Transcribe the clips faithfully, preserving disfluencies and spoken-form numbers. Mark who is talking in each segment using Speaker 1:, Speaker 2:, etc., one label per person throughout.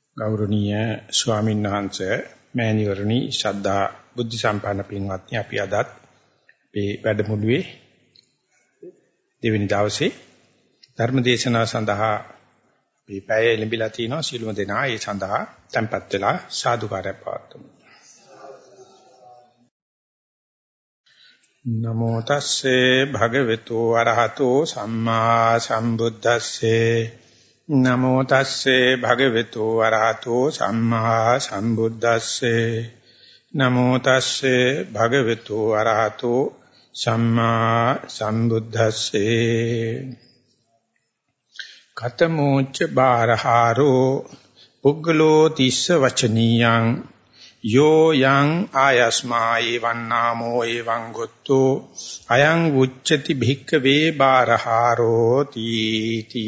Speaker 1: ගෞරවනීය ස්වාමීන් වහන්සේ මෑණිවරණි ශ්‍රද්ධා බුද්ධ සම්පන්න පින්වත්නි අපි අදත් මේ වැඩමුළුවේ දෙවෙනි දවසේ ධර්ම දේශනාව සඳහා මේ පැය ලැබිලා තිනවා සිළුම දෙනා ඒ සඳහා tempත් වෙලා සාදුකාරය පවත්වමු. නමෝ තස්සේ භගවතු අරහතෝ සම්මා සම්බුද්දස්සේ නමෝ තස්සේ භගවතු වරහතෝ සම්මා සම්බුද්දස්සේ නමෝ තස්සේ භගවතු වරහතෝ සම්මා සම්බුද්දස්සේ කතමෝච්ච බාරහාරෝ පුග්ගලෝ තිස්ස වචනියං යෝ යං ආයස්මා එවං නාමෝ එවං ගොත්තෝ අයං උච්චති භික්ඛවේ බාරහාරෝ තීති.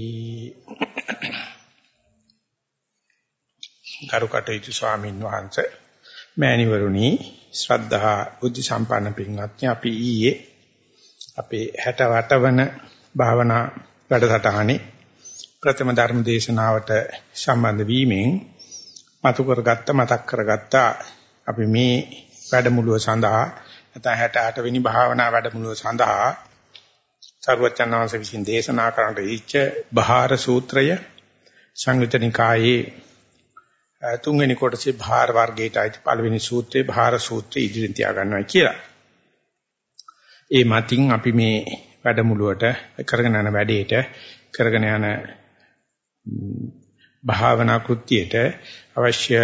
Speaker 1: කරුකටයුතු ස්වාමීන් වහන්සේ මෑණිවරුනි ශ්‍රද්ධා බුද්ධ සම්පන්න පින්වත්නි අපි ඊයේ අපේ හැටඅට වන භාවනා වැඩසටහනේ ප්‍රථම ධර්ම දේශනාවට සම්බන්ධ වීමෙන් මතු කරගත්ත මතක් කරගත්ත අපි මේ වැඩමුළුව සඳහා නැත්නම් හැටඅට වෙනි භාවනා වැඩමුළුව සඳහා සර්වචන්නාංශ විසින් දේශනා කරන්නට ඉච්ඡ බහාර සූත්‍රය සංයුත්ත නිකායේ තුන්වෙනි කොටසේ භාර වර්ගයට අයිති පළවෙනි සූත්‍රයේ භාර සූත්‍රය ඉදිරියෙන් තියා ගන්නවා කියලා. ඒ මතින් අපි මේ වැඩමුළුවට කරගෙන යන වැඩේට කරගෙන යන භාවනා කෘත්‍යයට අවශ්‍ය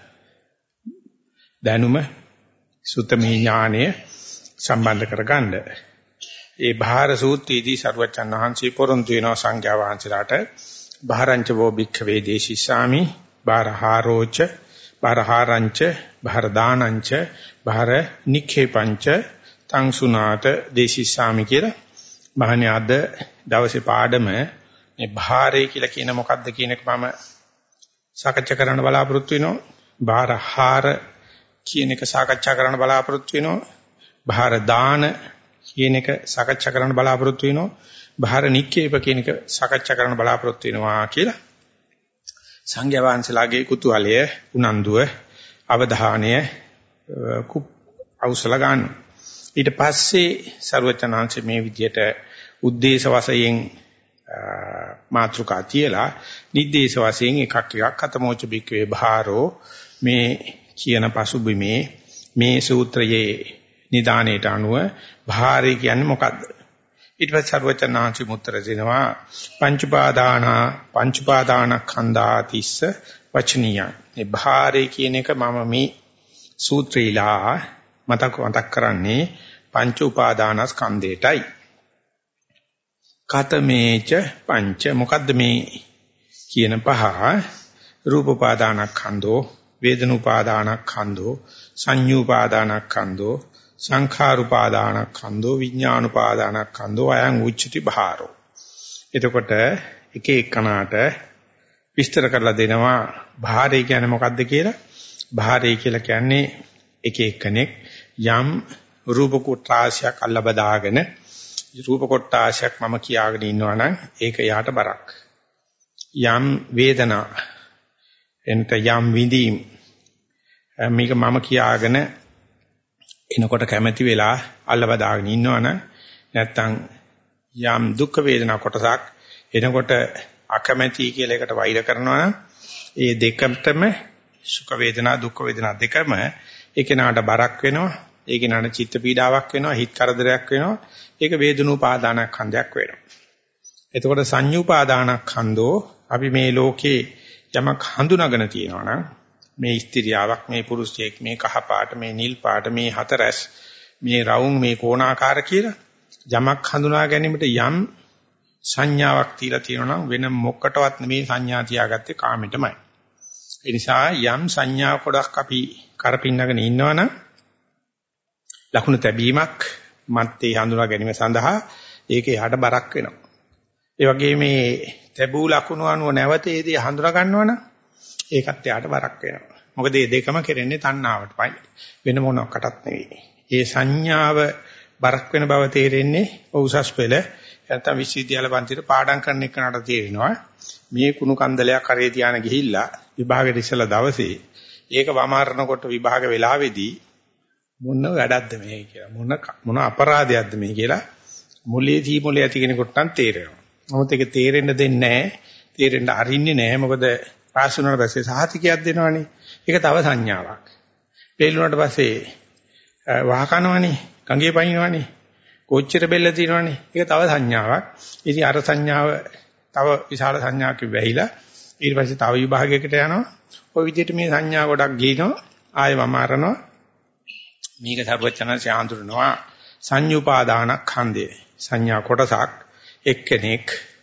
Speaker 1: දැනුම සුතමේ ඥානය සම්බන්ධ කරගන්න. ඒ භාර සූත්‍රයේදී සරුවචන් වහන්සේ පොරොන්දු වෙනවා සංඝයා වහන්සේලාට බහරංච වෝ භික්ඛවේ දේශිසාමි බාරහාරෝච බාරහාරංච බාරදානංච බාර නික්ඛේපංච තං සුනාත දේශිසාමි කියලා. මහණේ අද දවසේ පාඩම මේ භාරය කියලා කියන මොකක්ද කියන එක මම සාකච්ඡා කරන්න බලාපොරොත්තු වෙනවා. බාරහාර කියන එක සාකච්ඡා කරන්න බලාපොරොත්තු වෙනවා. බාර දාන කියන එක සාකච්ඡා කරන්න බලාපොරොත්තු වෙනවා. බාර නික්කේප කියන එක සාකච්ඡා කරන්න බලාපොරොත්තු වෙනවා කියලා සංඝයා වහන්සේලාගේ කුතුහලය උනන්දුව අවධානය අවසල ගන්න. ඊට පස්සේ සර්වචනාංශ මේ විදියට උද්දේශ වශයෙන් මාත්‍රිකා තියලා නිද්දේශ වශයෙන් එකක් එකක් අතමෝච බික්කවේ භාරෝ මේ කියන පසුබිමේ මේ සූත්‍රයේ නිදාණයට අනුව භාරය කියන්නේ මොකද්ද? ඊට පස්සේ සර්වචනාංශි මුත්තර දෙනවා පංච උපාදානා පංච උපාදානස්කන්ධා තිස්ස වචනියං. මේ භාරය කියන එක මම මේ සූත්‍රීලා මතක මතක් කරන්නේ පංච උපාදානස්කන්ධයටයි. කතමේච පංච මොකද්ද මේ කියන පහ? රූප උපාදානස්කන්ධෝ, වේදන උපාදානස්කන්ධෝ, සංඤ්ඤා උපාදානස්කන්ධෝ, සංඛාර උපාදානස්කන්ධෝ, විඥාන උපාදානස්කන්ධෝ අයං උච්චති භාරෝ. එතකොට එක එකනාට විස්තර කරලා දෙනවා භාරය කියන්නේ මොකද්ද කියලා. භාරය කියලා කියන්නේ එක එක්කෙනෙක් යම් රූප කොටාශයක් අල්ල බදාගෙන රූප කොටාශයක් මම කියාගෙන ඉන්නවා නම් ඒක යාට බරක්. යම් වේදනා එනත යම් විඳීම් මේක මම කියාගෙන එනකොට කැමැති වෙලා අල්ල බදාගෙන ඉන්නවනම් නැත්තම් යම් දුක් වේදනා කොටසක් එනකොට අකමැති කියලා එකට වෛර කරනවා නම් ඒ දෙකටම සුඛ වේදනා දුක් වේදනා දෙකම ඒක නාට බරක් වෙනවා. ඒක නාට චිත්ත පීඩාවක් වෙනවා, හිත කරදරයක් වෙනවා. ඒක වේදනෝපාදානස්කන්ධයක් වෙනවා. එතකොට සංඤ්ඤුපාදානස්කන්ධෝ අපි මේ ලෝකේ යමක් හඳුනාගෙන තියෙනවා නම් මේ ස්ත්‍රියාවක්, මේ පුරුෂයෙක්, මේ කහ පාට, මේ නිල් පාට, මේ හතරැස්, මේ රවුම්, මේ කෝණාකාර කියලා යමක් හඳුනා ගැනීමට යම් සංඥාවක් තියලා තියෙනවා නම් වෙන මොකටවත් නෙමේ සංඥා තියාගත්තේ කාමෙටමයි. ඒ නිසා යම් සංඥා කොටක් අපි කරපින්නගෙන ඉන්නවනම් ලකුණු තැබීමක් මත්තේ හඳුනා ගැනීම සඳහා ඒක යහට බරක් වෙනවා. ඒ වගේ මේ තැබූ ලකුණු අනුව නැවතේදී හඳුනා ගන්නවනම් ඒකත් යාට බරක් වෙනවා. මොකද මේ දෙකම කෙරෙන්නේ තණ්හාවටමයි. වෙන මොනකටත් නෙවෙයි. ඒ සංඥාව බරක් වෙන බව තේරෙන්නේ උසස් පෙළ නැත්නම් විශ්වවිද්‍යාල පන්තියේ පාඩම් කරන එකනට තේරෙනවා. මේ කුණු කන්දලයක් කරේ තියාන ගිහිල්ලා විභාගෙට ඉස්සලා දවසේ ඒක වමාරනකොට විභාග වෙලාවේදී මොන වැඩක්ද මේ කියලා මොන මොන අපරාධයක්ද මේ කියලා මොලේ දී මොලේ ඇති කෙනෙකුට නම් තේරෙනවා. නමුත් ඒක තේරෙන්න දෙන්නේ නැහැ. තේරෙන්න අරින්නේ නැහැ. මොකද පාස් වුණාට පස්සේ සහතිකයක් දෙනවනේ. ඒක තව සංඥාවක්. පෙළුණාට පස්සේ වහකනවනේ, ගඟේ පනිනවනේ, කොච්චර බෙල්ල තියෙනවනේ. ඒක තව සංඥාවක්. ඉතින් අර සංඥාව තව විශාල සංඥාවක් වෙයිලා ඊට පස්සේ තව විභාගයකට යනවා. ওই විදිහට මේ සංඥා ගොඩක් ගිනනවා, ආයෙ වමාරනවා. මේක සර්වචනන්සේ ආඳුරනවා සංයුපාදානස්කන්ධය. සංඥා කොටසක් එක්කෙනෙක්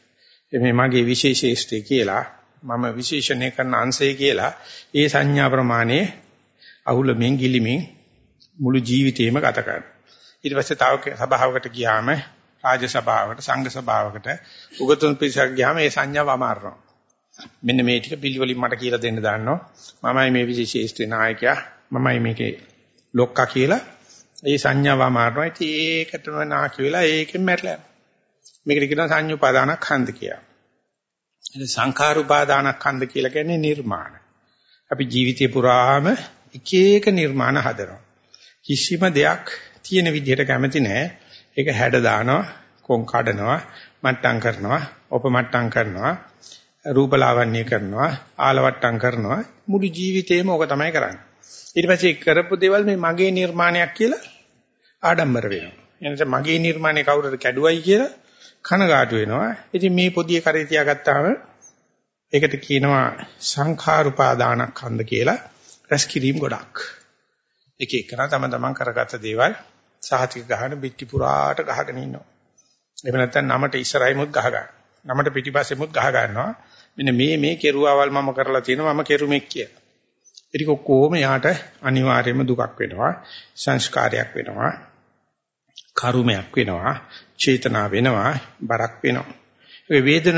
Speaker 1: මේ මගේ විශේෂේෂ්ඨය කියලා මම විශේෂණය කරන අංශය කියලා ඒ සංඥා ප්‍රමාණය අහුලමින් ගිලිමින් මුළු ජීවිතේම ගත කරනවා. ඊට පස්සේ තව සභාවකට ගියාම රාජ සභාවකට සංඝ සභාවකට උගතුන් පිරිසක් ගියාම ඒ සංඥාව අමාරනවා. මෙන්න මේ ටික පිළිවෙලින් මට කියලා දෙන්න දාන්නවා. මමයි මේ විශේෂේෂ්ඨ නායකයා මමයි මේකේ ලොක්කා කියලා ඒ සංඥාව අමාරනවා. ඉතින් ඒකටම නාකි වෙලා ඒකෙන් මැරලා යනවා. මේකට කියනවා සංයුපාදානස්කන්ධ කියලා. ඒ සංඛාරුපාදානස්කන්ධ කියලා කියන්නේ නිර්මාණ. අපි ජීවිතේ පුරාම එක එක නිර්මාණ හදනවා. කිසිම දෙයක් තියෙන විදිහට කැමති නැහැ. ඒක හැඩ දානවා, කොන් කඩනවා, මට්ටම් කරනවා, උපමට්ටම් කරනවා, රූපලාවන්‍ය කරනවා, ආලවට්ටම් කරනවා. මුළු ජීවිතේම ඕක තමයි කරන්නේ. ඊට පස්සේ කරපු දේවල් මේ මගේ නිර්මාණයක් කියලා ආඩම්බර වෙනවා. එනිසා මගේ නිර්මාණය කවුරුද කැඩුවයි කියලා කනගාටු වෙනවා. ඉතින් මේ පොදිය කරේ තියාගත්තාම ඒකට කියනවා සංඛාරුපාදානස්කන්ධ කියලා. රැස්කිරීම ගොඩක්. එක එකන තම තමන් කරගත්ත දේවල් සාහිතික ගහන පිටි පුරාට ගහගෙන ඉන්නවා. එහෙම නැත්නම් නමට ඉස්සරහිමුත් ගහ ගන්න. නමට පිටිපස්සෙමුත් ගහ ගන්නවා. මෙන්න මේ මේ කෙරුවාවල් මම කරලා තියෙනවා මම කෙරුමෙක් කියලා. ඒක කොහොම යාට අනිවාර්යයෙන්ම දුකක් වෙනවා. සංස්කාරයක් වෙනවා. කර්මයක් වෙනවා. චේතනා වෙනවා. බරක් වෙනවා. ඒ වේදන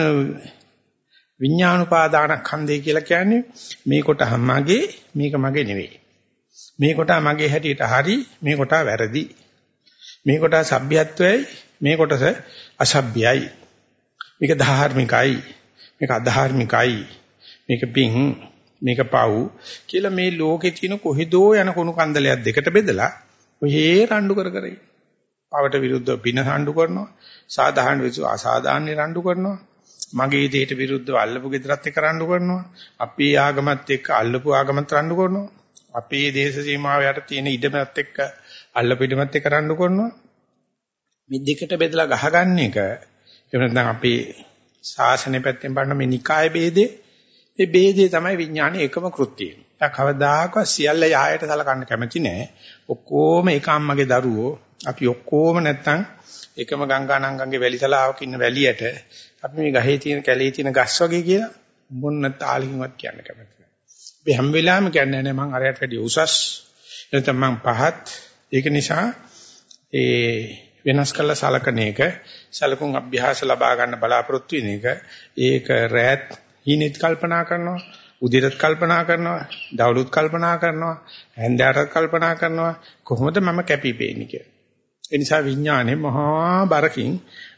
Speaker 1: විඥානුපාදානස්කන්ධය කියලා කියන්නේ මේ කොට මගේ මේක මගේ නෙවෙයි. මේ කොට මගේ හැටියට හරි මේ කොට වැරදි. මේ කොට සભ્યත්වයයි මේ කොටස අසભ્યයි. මේක ධාර්මිකයි මේක අධාර්මිකයි. මේක පිං මේක පව් කියලා මේ ලෝකේ තියෙන කොහෙදෝ යන කුණු කන්දලයක් දෙකට බෙදලා ඔහේ රණ්ඩු කර කර ඉන්න. පවට විරුද්ධව පින රණ්ඩු කරනවා. සාධාරණ විසු අසාධාරණ රණ්ඩු කරනවා. මගේ දෙයට විරුද්ධව අල්ලපු ගෙදරත් එක්ක රණ්ඩු කරනවා. අපේ ආගමත් එක්ක අල්ලපු ආගමත් රණ්ඩු කරනවා. අපේ දේශ සීමාව යට තියෙන ඉඩමත් එක්ක අල්ලපු ඉඩමත් එක්ක රණ්ඩු කරනවා. මේ දෙකට බෙදලා ගහගන්න එක එහෙම නැත්නම් අපේ ශාසනය පැත්තෙන් බලන මේ නිකාය ભેදේ මේ ભેදේ තමයි විඥානයේ එකම කෘත්‍යය. ඒක කවදාකවත් සියල්ල යහයට සලකන්න කැමති නෑ. ඔක්කොම එක අම්මගේ දරුවෝ අපි ඔක්කොම නැත්නම් එකම ගංගා නංගන්ගේ වැලිතලාවක ඉන්න වැලියට අපි මේ ගහේ තියෙන කැලේ තියෙන ගස් වගේ කියලා මොන්න තාලකින්වත් කියන්න කැමති නෑ. අපි හැම වෙලාවෙම කියන්නේ නෑ මං අරයට වැඩිය උසස් නැත්නම් මං පහත්. ඒක නිසා ඒ වෙනස් කළ සලකන එක සලකුන් අභ්‍යාස ලබා ගන්න බලාපොරොත්තු වෙන එක ඒක රැත් හිනෙත් කල්පනා කරනවා උදේට කල්පනා කරනවා දවල්ුත් කල්පනා කරනවා හැන්දෑවට කල්පනා කරනවා කොහොමද මම කැපිපෙන්නේ කියලා. ඒ නිසා විඥානේ මහා බරකින්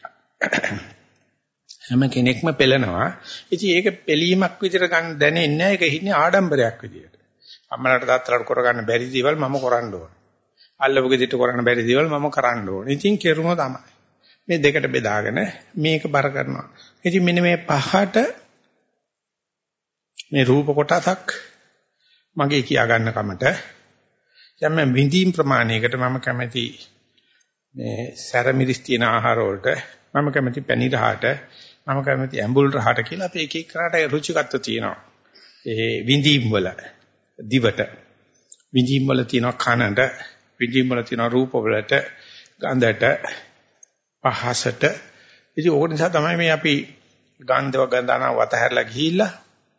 Speaker 1: හැම කෙනෙක්ම පෙළනවා. ඉතින් ඒක පෙළීමක් විදිහට ගන්න දැනෙන්නේ නැහැ. ඒක හින්නේ ආඩම්බරයක් විදිහට. අම්මලාට තාත්තලාට කරගන්න බැරි දේවල් මම කරන්න ඕන. අල්ලපු ගෙදරට කරන්න බැරි දේවල් මම කරන්න ඕන. ඉතින් කෙරුණා තමයි. මේ දෙකට බෙදාගෙන මේක බර කරනවා. ඉතින් මෙන්න මේ පහට මේ රූප කොටසක් මගේ කියා ගන්න කමට දැන් මම විඳීම් ප්‍රමාණයකට මම කැමති මේ සැරමිරිස් තියෙන ආහාර වලට මම කැමති පැණි රහට මම කැමති ඇඹුල් රහට කියලා අපි එක එක කරාට රුචිකත්ව තියෙනවා. ඒ විඳීම් වල දිවට විඳීම් වල තියෙනවා කනට විඳීම් වල තියෙනවා රූප වලට ගන්ධට පහසට. ඉතින් ඕක නිසා තමයි මේ අපි ගන්ධව ගන්ධනා වතහැරලා ගිහිල්ලා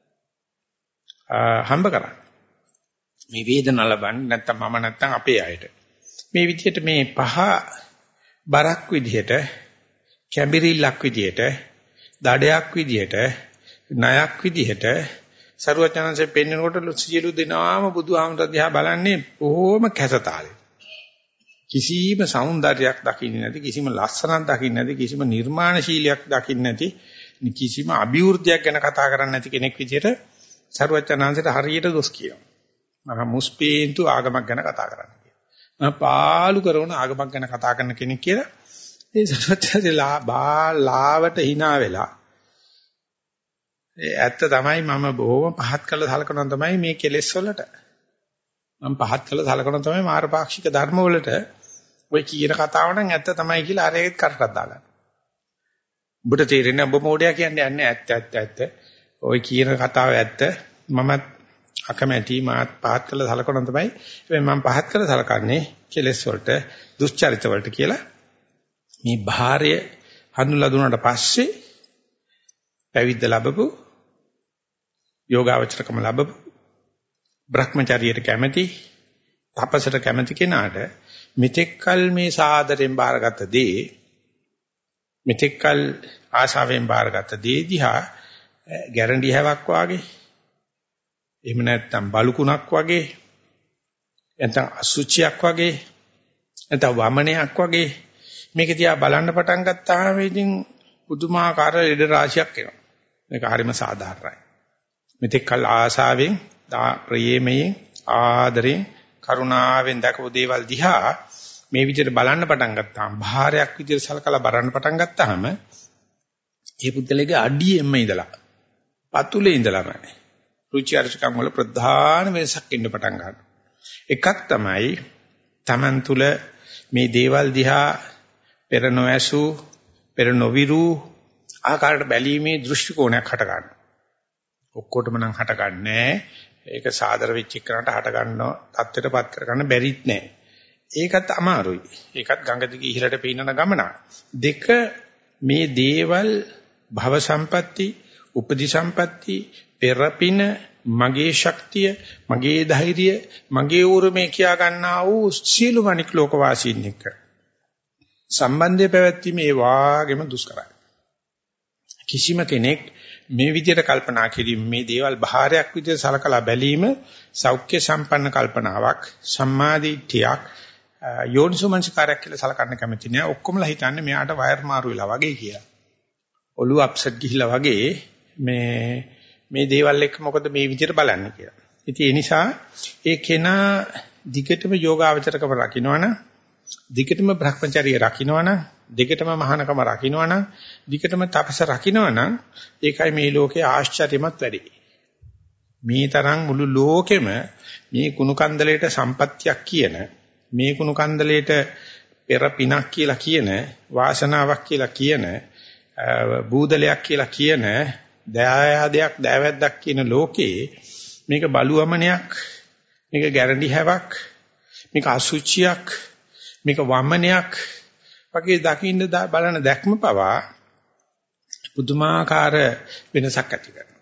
Speaker 1: හම්බ කරන්නේ. මේ වේදන ලබන්නේ නැත්තම් මම නැත්තම් අපේ අයට. මේ විදිහට මේ පහ බරක් විදිහට කැඹිරිල්ලක් විදිහට දඩයක් විදිහට ණයක් විදිහට සරුවචනන්සේ පෙන්වනකොට සියලු දෙනාම බුදුහාමුදුර දිහා බලන්නේ බොහොම කැසතාලේ. කිසිම సౌందర్యයක් දකින්නේ නැති කිසිම ලස්සනක් දකින්නේ නැති කිසිම නිර්මාණශීලියක් දකින්නේ නැති කිසිම අභිවෘද්ධියක් ගැන කතා කරන්නේ නැති කෙනෙක් විදිහට සරුවචනාංශයට හරියට දොස් කියනවා. මම මුස්පීන්තු ආගමක් ගැන කතා කරන්නේ කියලා. මම පාලු කරන ආගමක් ගැන කතා කරන කෙනෙක් කියලා ඒ සරුවචනාංශලා බාලාවට hina වෙලා ඒ ඇත්ත තමයි මම බොහොම පහත් කළ සලකනවා තමයි මේ කෙලෙස් වලට. මම පහත් කළ සලකනවා තමයි මාර්ගපාක්ෂික ධර්ම වලට ඔය කියන කතාව නම් ඇත්ත තමයි කියලා අර ඒකත් කරටක් දාගන්න. ඔබට තේරෙන්නේ ඔබ මොඩියා කියන්නේ යන්නේ ඇත්ත ඇත්ත ඇත්ත. ඔය කියන කතාව ඇත්ත. මමත් අකමැති මාත් පහත් කළ සලකනවා තමයි. හැබැයි මම පහත් කළ සලකන්නේ කෙලෙස් වලට, දුස්චරිත වලට කියලා. මේ භාරය හඳුනලා දුන්නාට පස්සේ පැවිද්ද ලැබපු යෝගාවචරකම ලැබපු බ්‍රහ්මචාරියට කැමැති තපසට කැමැති කෙනාට මෙතෙක්කල් මේ සාදරයෙන් බාරගත්ත දේ මෙතෙක්කල් ආශාවෙන් බාරගත්ත දේ දිහා ගැරන්ටි හැවක් වාගේ එහෙම නැත්නම් බලුකුණක් වගේ නැත්නම් අසුචියක් වගේ නැත්නම් වමනයක් වගේ මේක දිහා බලන්න පටන් ගත්තාම ඉතින් පුදුමාකාර ඉඩ රාශියක් එනවා. මේක හරිම සාධාරණයි. මෙතෙක්කල් ආශාවෙන් ප්‍රේමයෙන් ආදරෙන් කරුණාවෙන් දක්වපු දේවල් දිහා මේ විදිහට බලන්න පටන් ගත්තාම භාරයක් විදිහට සලකලා බලන්න පටන් ගත්තාම ඒ පුද්ගලයාගේ අඩියෙම ඉඳලා පතුලේ ඉඳලාම රුචි අරුචිකම් වල ප්‍රධාන වෙනසක් ඉන්න පටන් ගන්නවා. එකක් තමයි Taman තුල මේ දේවල් දිහා පෙර නොඇසු පෙර නොවිරු ආකාරයට බැලීමේ දෘෂ්ටි කෝණයක් හට ගන්නවා. ඔක්කොටම නම් හට ගන්නෑ. ඒක සාදර වෙච්ච එකකට හට ගන්නව තත්ත්වයටපත් කරගන්න බැරිත් නෑ. ඒකත් අමාරුයි. ඒකත් ගඟ දිගේ ඉහළට පීනන ගමන. දෙක මේ දේවල් භව සම්පatti, උපදි සම්පatti, පෙරපින, මගේ ශක්තිය, මගේ ධෛර්යය, මගේ උරුමේ කියා ගන්නා වූ සීල වණික ලෝකවාසීන් එක්ක සම්බන්ධය පැවැත්වීම ඒ වාගේම දුෂ්කරයි. කිසිම කෙනෙක් මේ විදිහට කල්පනා කිරීම මේ දේවල් භාරයක් විදිහට සලකලා බැලීම සෞඛ්‍ය සම්පන්න කල්පනාවක් සම්මාදිට්ඨියක් යෝනිසෝමනසිකාරයක් කියලා සලකන්න කැමති නෑ. ඔක්කොමලා හිතන්නේ මෙයාට වයර් මාරු වෙලා වගේ කියලා. ඔළුව අප්සෙට් ගිහිලා වගේ මේ මේ දේවල් එක්ක මොකද මේ විදිහට බලන්නේ කියලා. ඉතින් ඒ නිසා ඒ කෙනා දිගටම යෝගාවචරකම රකින්නවනම් දිගටම භ්‍රමචර්යය රකින්නවනම් දිගටම මහානකම රකින්නවනම් දිගටම තපස රකින්නවනම් ඒකයි මේ ලෝකේ ආශ්චර්යමත් වැඩි. මේ තරම් මුළු ලෝකෙම මේ කුණු කන්දලේට සම්පත්තියක් කියන මේ කුණු කන්දලේට පෙර පිනක් කියලා කියන වාසනාවක් කියලා කියන බූදලයක් කියලා කියන දයාදයක් දෑවැද්දක් කියන ලෝකේ මේක බලුවමනයක් මේක ගැරන්ටි හැවක් මේක අසුචියක් මේක වමනයක් වගේ දකින්න බලන දැක්ම පවා පුදුමාකාර වෙනසක් ඇති කරනවා.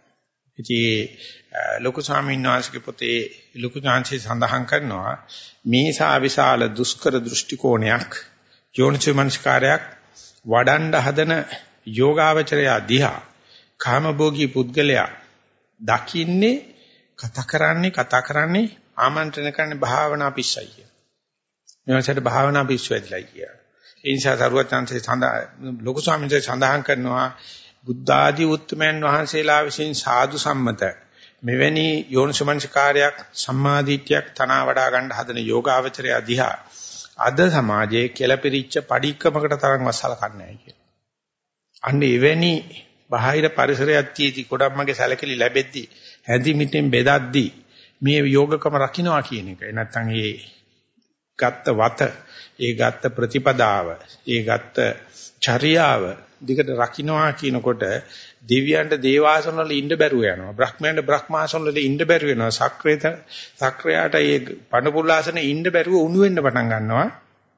Speaker 1: ඉතින් ලොකු ස්වාමීන් වහන්සේගේ පොතේ ලොකු ඥානසේ සඳහන් කරනවා මේ සාවිශාල දුෂ්කර දෘෂ්ටි කෝණයක් යෝනිසමනස්කාරයක් වඩන්න හදන යෝගාවචරය දිහා කාමභෝගී පුද්ගලයා දකින්නේ කතා කරන්නේ කතා කරන්නේ ආමන්ත්‍රණ කරන්නේ භාවනා පිස්සයි කිය. මේවසට භාවනා පිස්සු ඇදලා කිය. ඒ නිසා සරුවචාන්සේ සඳහන් ලොකු ස්වාමීන් වහන්සේ සඳහන් කරනවා බුද්ධ ආදී උත්තමයන් වහන්සේලා විසින් සාදු සම්මත මෙවැනි යෝනිසමනස්කාරයක් සම්මාදිට්ඨියක් තනවා වඩා ගන්න හදන යෝගාවචරය දිහා අද සමාජයේ කෙලපිරිච්ච padikkamakata තරම් වසලකන්නේ නැහැ කියලා. අන්න එවැනි බාහිර පරිසරයක් තියදී කොඩම්මගේ සැලකිලි ලැබෙද්දී හැඳි මිටෙන් බෙදද්දී මේ යෝගකම රකින්නවා කියන එක. නැත්තම් ඒ ගත්ත වත, ඒ ගත්ත ප්‍රතිපදාව, ඒ ගත්ත චර්යාව දිගට රකින්නවා කියනකොට දෙවියන්ට දේවාසන වල ඉන්න බැරුව යනවා. බ්‍රහ්මයන්ට බ්‍රහ්මාසන වල ඉන්න බැරුව වෙනවා. සක්‍රේත සක්‍රයාට ඒ පණපුල්ලාසන ඉන්න බැරුව උණු වෙන්න පටන් ගන්නවා.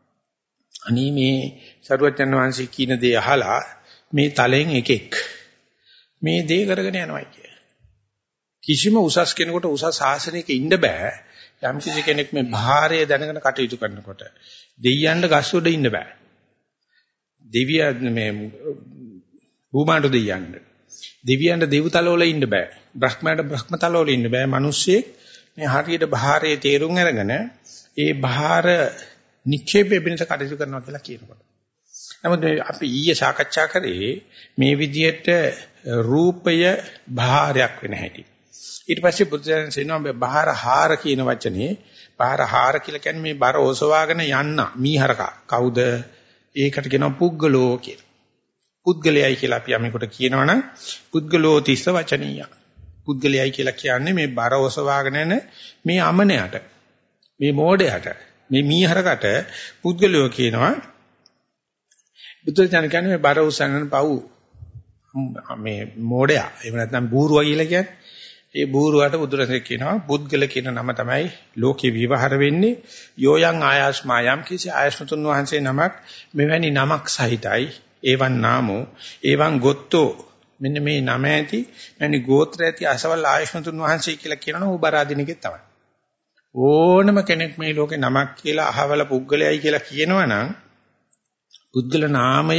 Speaker 1: අනේ මේ සරුවචන වංශී කියන දේ අහලා මේ තලෙන් එකෙක් මේ දේ කරගෙන යනවා කිය. කිසිම උසස් කෙනෙකුට උසස් ආසනයක ඉන්න බෑ. යම් කිසි කෙනෙක් මේ භාරය දැනගෙන කටයුතු කරනකොට දෙයියන්ට ගස් උඩ ඉන්න බෑ. දෙවියන් මේ භූමාණ්ඩ දෙයියන්ට දෙවියන්ට දෙව්තල වල ඉන්න බෑ. බ්‍රහ්මයාට බ්‍රහ්මතල වල ඉන්න බෑ. මිනිස්සෙක් මේ හරියට භාරයේ තේරුම් අරගෙන ඒ භාර නික්ෂේපය වෙනස කටයුතු කරනවා කියලා කියනකොට නමුත් අපි ඊයේ සාකච්ඡා කරේ මේ විදිහට රූපය භාරයක් වෙන හැටි. ඊට පස්සේ බුදුසසුන කියනවා මේ බාරහාර කියන වචනේ බාරහාර කියලා කියන්නේ මේ බර ඔසවාගෙන යන්න මීහරකා. කවුද? ඒකට කියනවා පුද්ගලෝ කියලා. පුද්ගලයයි කියලා අපි යමෙකුට කියනවනම් පුද්ගලෝ තිස්ස වචනීය. පුද්ගලයයි කියලා කියන්නේ මේ බර ඔසවාගෙන යන මේ අමනයට, මේ මෝඩයට, මේ මීහරකට පුද්ගලයෝ කියනවා. බුදුසසුන කියන්නේ මේ බර උසන්නන පව් මේ මෝඩයා. එහෙම නැත්නම් බූරුවා කියලා කියන්නේ. ඒ බූරුවාට බුදුරජාණන් කියනවා පුද්ගල කියන නම තමයි ලෝකේ විවහාර වෙන්නේ. යෝයන් ආයස්මායම් කිසි ආයස්මතුන් වහන්සේ නමක් මෙවැනි නමක් සහිතයි. ඒවන් නාමෝ ඒවන් ගොත්තෝ මෙන්න මේ නම ඇති මෙනි ගෝත්‍ර ඇති අසවල් ආයස්මතුන් වහන්සේ කියලා කියනවා උබරාදිනකේ තමයි. ඕනම කෙනෙක් මේ ලෝකේ නමක් කියලා අහවල පුද්ගලයයි කියලා කියනවනම් පුද්ගල නාමය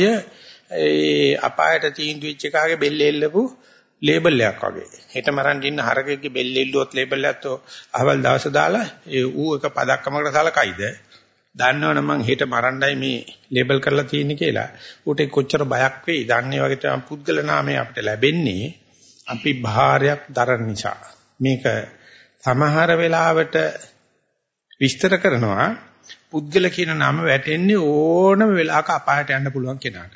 Speaker 1: ඒ අපායට තීන්දුව වෙච්ච එකාගේ බෙල්ල එල්ලපු ලේබල් එකක් වගේ. හෙට මරන් ඉන්න හරකෙක්ගේ බෙල්ල එල්ලුවොත් ලේබල් එකත් අහවල් දවස දාලා ඒ ඌ එක පදක්කමකට සලකයිද? දන්නවනම් මං හෙට මරන්නයි මේ ලේබල් කරලා තියෙන්නේ කියලා. ඌට කොච්චර බයක් වෙයි? දන්නේ වගේ තමයි පුද්ගල නාමය අපිට ලැබෙන්නේ අපි භාරයක් දරන නිසා. මේක සමහර වෙලාවට විස්තර කරනවා පුද්ගල කියන නම වැටෙන්නේ ඕනම වෙලාවක අපායට යන්න පුළුවන් කෙනාට.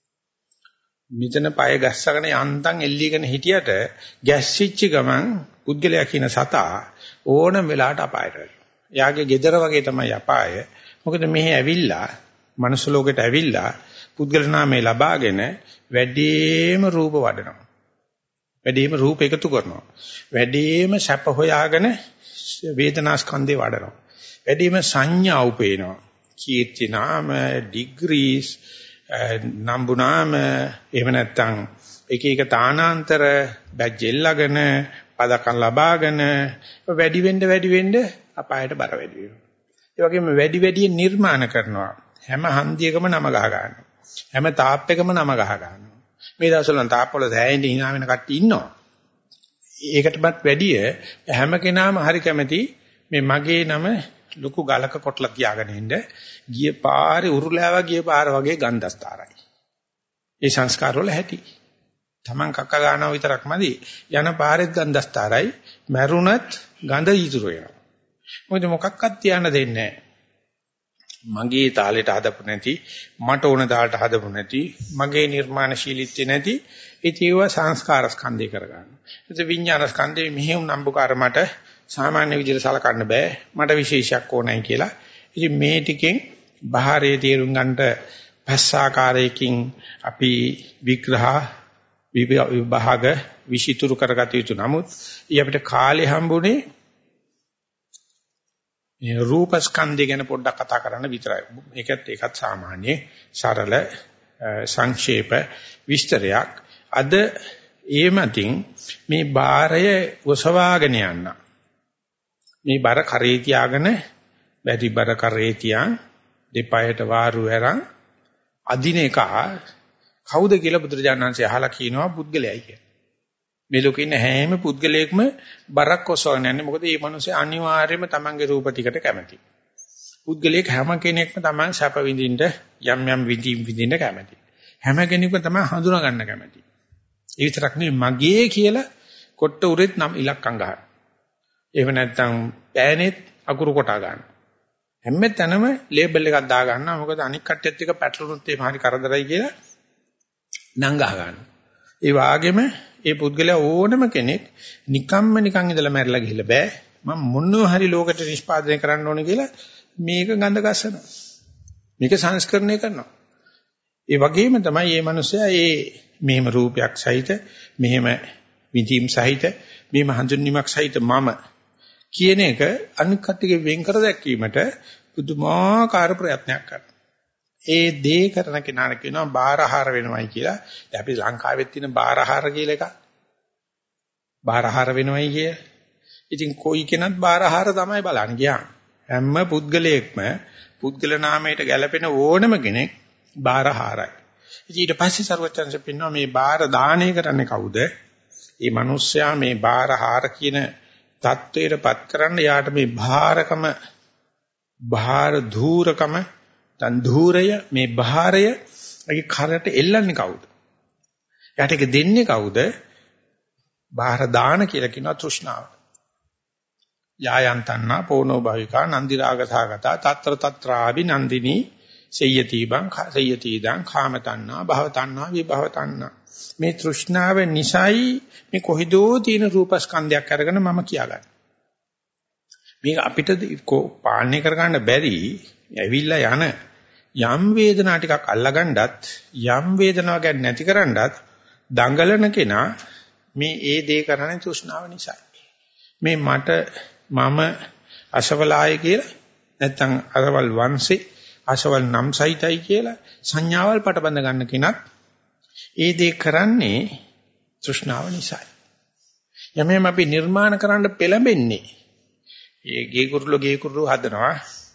Speaker 1: මෙතන පය ගැස්සගෙන යන්තම් එල්ලීගෙන හිටියට ගැස්සිච්ච ගමන් පුද්ගලයා කියන සතා ඕනම වෙලාවට අපායට යනවා. යාගේ gedara වගේ තමයි අපාය. මොකද මෙහි ඇවිල්ලා මනුස්ස ලෝකෙට ඇවිල්ලා පුද්ගල නාමය ලබාගෙන වැඩිම රූප වඩනවා. වැඩිම රූප එකතු කරනවා. වැඩිම සැප හොයාගෙන වේදනා ස්කන්ධේ වඩනවා. වැඩිම සංඥා උපේනවා. කීර්ති නාම, ඩිග්‍රීස්, නම්බු නාම, එහෙම නැත්නම් එක එක තානාන්තර බැජ් එල්ලගෙන පදකම් ලබාගෙන වැඩි වෙන්න වැඩි වෙන්න අපායට බර වැඩි වෙනවා. ඒ වගේම වැඩි වැඩියෙන් නිර්මාණ කරනවා. හැම හන්දියකම නම ගහ ගන්නවා. හැම තාප්පයකම නම ගහ ගන්නවා. මේ දවස්වල තාප්පවල සෑහෙන hina වෙන කට්ටිය ඉන්නවා. ඒකටවත් වැඩිය හැම කෙනාම හරි කැමති මේ මගේ නම ලොකු ගලක කොටලා තියාගෙන ඉන්න ගිය පාරේ උරුලාවා ගිය පාර වගේ ගන්ධස්තරයි. ඒ සංස්කාර වල ඇති. Taman කක්ක ගන්නවා විතරක් මදි. යන පාරෙත් ගන්ධස්තරයි. මැරුණත් ගඳ ඉතුරු වෙනවා. මොකද මොකක්වත් තියන්න දෙන්නේ නැහැ. මගේ තාලෙට හදපු නැති, මට ඕන තාලට හදපු නැති, මගේ නිර්මාණශීලීත්වය නැති ඒව සංස්කාර ස්කන්ධය කරගන්න. ඒ විඥාන ස්කන්ධේ මෙහෙම නම්බුකාර මට සාමාන්‍ය විදිහට සලකන්න බෑ. මට විශේෂයක් ඕනයි කියලා. ඉතින් මේ ටිකෙන් බහාරයේ තේරුම් ගන්නට පස්සාකාරයකින් අපි විග්‍රහ විභාග විචිතුරු කරගත යුතු. නමුත් ඊ අපිට කාලේ හම්බුනේ මේ රූප ස්කන්ධය ගැන පොඩ්ඩක් කතා කරන්න විතරයි. ඒකත් ඒකත් සාමාන්‍ය සරල සංක්ෂේප විස්තරයක්. අද ඒ මතින් මේ බාරය ඔසවාගෙන යන්න. මේ බර කරේ තියාගෙන බැරි බර කරේ තියන් දෙපයට වාරු ඇරන් අදින එක කවුද කියලා බුදුරජාණන් වහන්සේ අහලා කියනවා පුද්ගලයයි කියලා. මේ ලෝකේ ඉන්න හැම පුද්ගලයෙක්ම බරක් ඔසවගෙන යන්නේ. මොකද මේ මිනිස්සේ අනිවාර්යයෙන්ම තමන්ගේ රූප ටිකට කැමති. පුද්ගලයෙක් හැම කෙනෙක්ම තමන් සැප විඳින්න යම් යම් විඳින් විඳින්න කැමති. හැම කෙනෙක්ම තමයි හඳුනා ගන්න කැමති. ඒ විතරක් නෙවෙයි මගේ කියලා කොට්ට උරෙත් නම් ඉලක්කම් ගන්න. එහෙම නැත්නම් පෑනෙත් අකුරු කොටා ගන්න. හැම තැනම ලේබල් එකක් දා ගන්නවා. මොකද අනික් කට්ටියත් එක පැටලුනොත් එහෙම හරි කරදරයි කියලා නංගා ගන්න. ඒ වාගෙම ඒ පුද්ගලයා ඕනම කෙනෙක් නිකම්ම නිකන් ඉඳලා මැරිලා ගිහිල්ලා බෑ. මම මොනවා හරි ලෝකෙට නිෂ්පාදනය කරන්න ඕනේ කියලා මේක ගඳ ගස්සනවා. මේක සංස්කරණය කරනවා. ඒ වගේම තමයි මේ මිනිස්සයා මේ මෙහෙම රූපයක් සහිත, මෙහෙම විඳීම් සහිත, මෙහෙම හඳුන්වීමක් සහිත මම කියන එක අනික් කට්ටියගේ වෙන් කර දැක්වීමට පුදුමාකාර ප්‍රයත්නයක් කරනවා. ඒ දේ කරන කෙනාට කියනවා බාරහාර වෙනවයි කියලා. දැන් අපි ලංකාවෙත් තියෙන බාරහාර කියලා එකක්. බාරහාර වෙනවයි කිය. ඉතින් කොයි කෙනත් බාරහාර තමයි බලන්නේ ගියාම. හැම පුද්ගලයෙක්ම පුද්ගල නාමයට ගැලපෙන ඕනම කෙනෙක් බාරහාරයි. ඉතින් ඊට පස්සේ සර්වචන්ස පින්නවා මේ බාර දාණය කරන්නේ කවුද? මේ මිනිස්සයා මේ බාරහාර කියන தത്വයටපත් කරන්න යාට මේ භාරකම භාර ධූරකම තන් ධූරය මේ භාරය ඒකේ කරට එල්ලන්නේ කවුද? එයාට ඒක දෙන්නේ කවුද? බාහිර දාන කියලා කියනවා තෘෂ්ණාව. යායන්තන්නා පෝනෝ භවිකා නන්දි රාගසහගතා తත්‍ර తත්‍රාවි නන්දිනී සේයතිබං සේයතිදං කාමතණ්ණා භවතණ්ණා විභවතණ්ණා. මේ තෘෂ්ණාව නිසයි මේ කොහිදෝ තියෙන රූපස්කන්ධයක් අරගෙන මම කියාගන්නේ. මේක අපිට පාලනය කරගන්න බැරි ඇවිල්ලා යන යම් වේදනා ටිකක් අල්ලගන්නත් යම් වේදනාවක් ගැන නැති කරන්නත් දඟලන කෙනා මේ ඒ දේ කරන්නේ තෘෂ්ණාව නිසායි. මේ මට මම අසවලාය කියලා නැත්නම් අසවල් වංශේ අසවල් නම් සහිතයි කියලා සංඥාවල් පටබඳ ගන්න කෙනත් ඒ දේ කරන්නේ තෘෂ්ණාව නිසායි. යමෙන් අපි නිර්මාණ කරන්න පෙළඹෙන්නේ ඒ ගේ කුරුළු ගේ කුරුළු හදනවා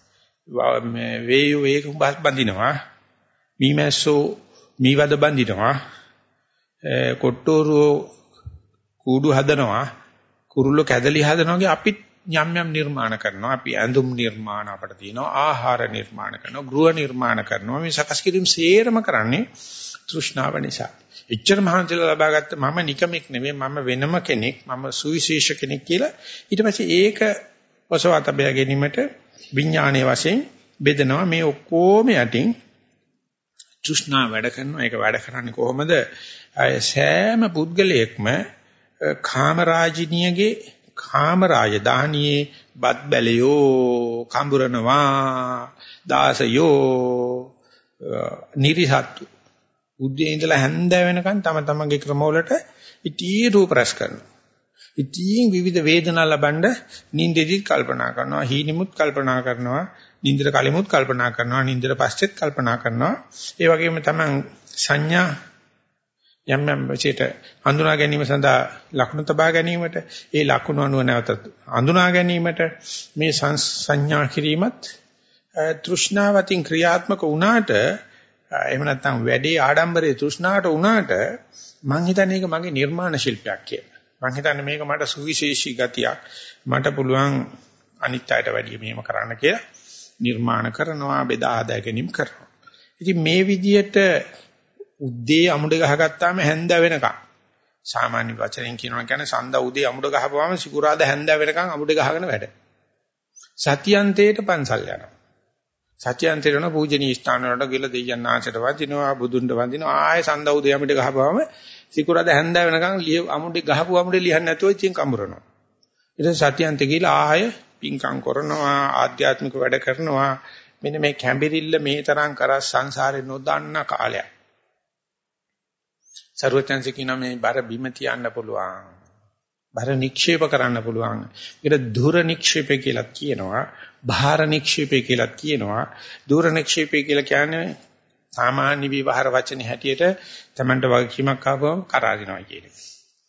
Speaker 1: මේ වේයු වේක බඳිනවා මීමැස්සෝ මීවද බඳිනවා කොට්ටෝරුව කූඩු හදනවා කුරුල්ල කැදලි හදනවා අපිත් යම් යම් නිර්මාණ කරනවා අපි ඇඳුම් නිර්මාණ අපිට තියෙනවා ආහාර නිර්මාණ කරනවා ගෘහ නිර්මාණ කරනවා මේ සකස් කිරීම සේරම කරන්නේ තෘෂ්ණාව නිසා. එච්චර මහන්සියලා ලබාගත්ත මම නිකමෙක් නෙවෙයි මම වෙනම කෙනෙක් මම සුවිශේෂ කෙනෙක් කියලා ඊට පස්සේ ඒක ඔසවත බය ගැනීමට විඥානයේ වශයෙන් බෙදනවා මේ ඔක්කොම යටින් තෘෂ්ණාව වැඩ කරනවා. ඒක වැඩ කරන්නේ කොහොමද? සෑම පුද්ගලයෙක්ම කාමරාජිනියගේ කාමරාජධානියේ බත් බැලියෝ කඹරනවා දාසයෝ නිරිසත්තු උදේ ඉඳලා හැන්ද වෙනකන් තම තමන්ගේ ක්‍රමවලට ඉටී රූප රැස් කරනවා. ඉතින් විවිධ වේදනා ලබනද නින්දෙදිත් කල්පනා කරනවා හීනෙමුත් කල්පනා කරනවා නින්දර කලෙමුත් කල්පනා කරනවා නින්දර පස්සෙත් කල්පනා කරනවා. ඒ වගේම තමන් සංඥා යම් යම් විශේෂ හඳුනා ගැනීම සඳහා ලක්ෂණ තබා ගැනීමට ඒ ලක්ෂණ අනුව නැවත හඳුනා ගැනීමට මේ සංඥා කිරීමත් තෘෂ්ණාවතින් ක්‍රියාත්මක වුණාට එහෙම නැත්නම් වැඩි ආඩම්බරේ තෘෂ්ණාවට වුණාට මං හිතන්නේ ඒක මගේ නිර්මාණ ශිල්පයක් කියලා. මං හිතන්නේ මේක මට සුවිශේෂී ගතියක් මට පුළුවන් අනිත් අයට වැඩිය මෙහෙම කරන්න කියලා නිර්මාණ කරනවා බෙදා හදා ගැනීම කරනවා. ඉතින් මේ විදියට උද්දී අමුඩ ගහගත්තාම හැන්ද වෙනකන් සාමාන්‍ය වචනෙන් කියනවා කියන්නේ සඳ උදේ අමුඩ ගහපුවාම සිකුරාද හැන්ද වෙනකන් අමුඩ ගහගෙන වැඩ. සත්‍යන්තේට පන්සල් යනවා. සත්‍යන්තේට යන පූජනීය ස්ථාන වලට ගිහලා දෙයයන් ආශ්‍රයට වදිනවා බුදුන්ට වදිනවා ආයෙ සඳ උදේ අමුඩ ගහපුවාම සිකුරාද හැන්ද වෙනකන් ලිය අමුඩ ගහපු අමුඩ ලියන්නේ නැතුව ඉතින් කඹරනවා. ඊට පස්සේ සත්‍යන්තේ ගිහලා ආයෙ පින්කම් කරනවා ආධ්‍යාත්මික වැඩ කරනවා. මෙන්න මේ කැඹිරිල්ල මේ තරම් කර සංසාරේ නොදන්න කාලයක්. සර්වචන්සේ කියන මේ බර බිම තියන්න පුළුවන්. බර නික්ෂේප කරන්න පුළුවන්. ඒකට දුර නික්ෂේපය කියලා කියනවා. භාර නික්ෂේපය කියලා කියනවා. දුර නික්ෂේපය කියලා කියන්නේ සාමාන්‍ය විවහාර වචනේ හැටියට තමන්ට වගකීමක් ආවම කරාදිනවා කියන එක.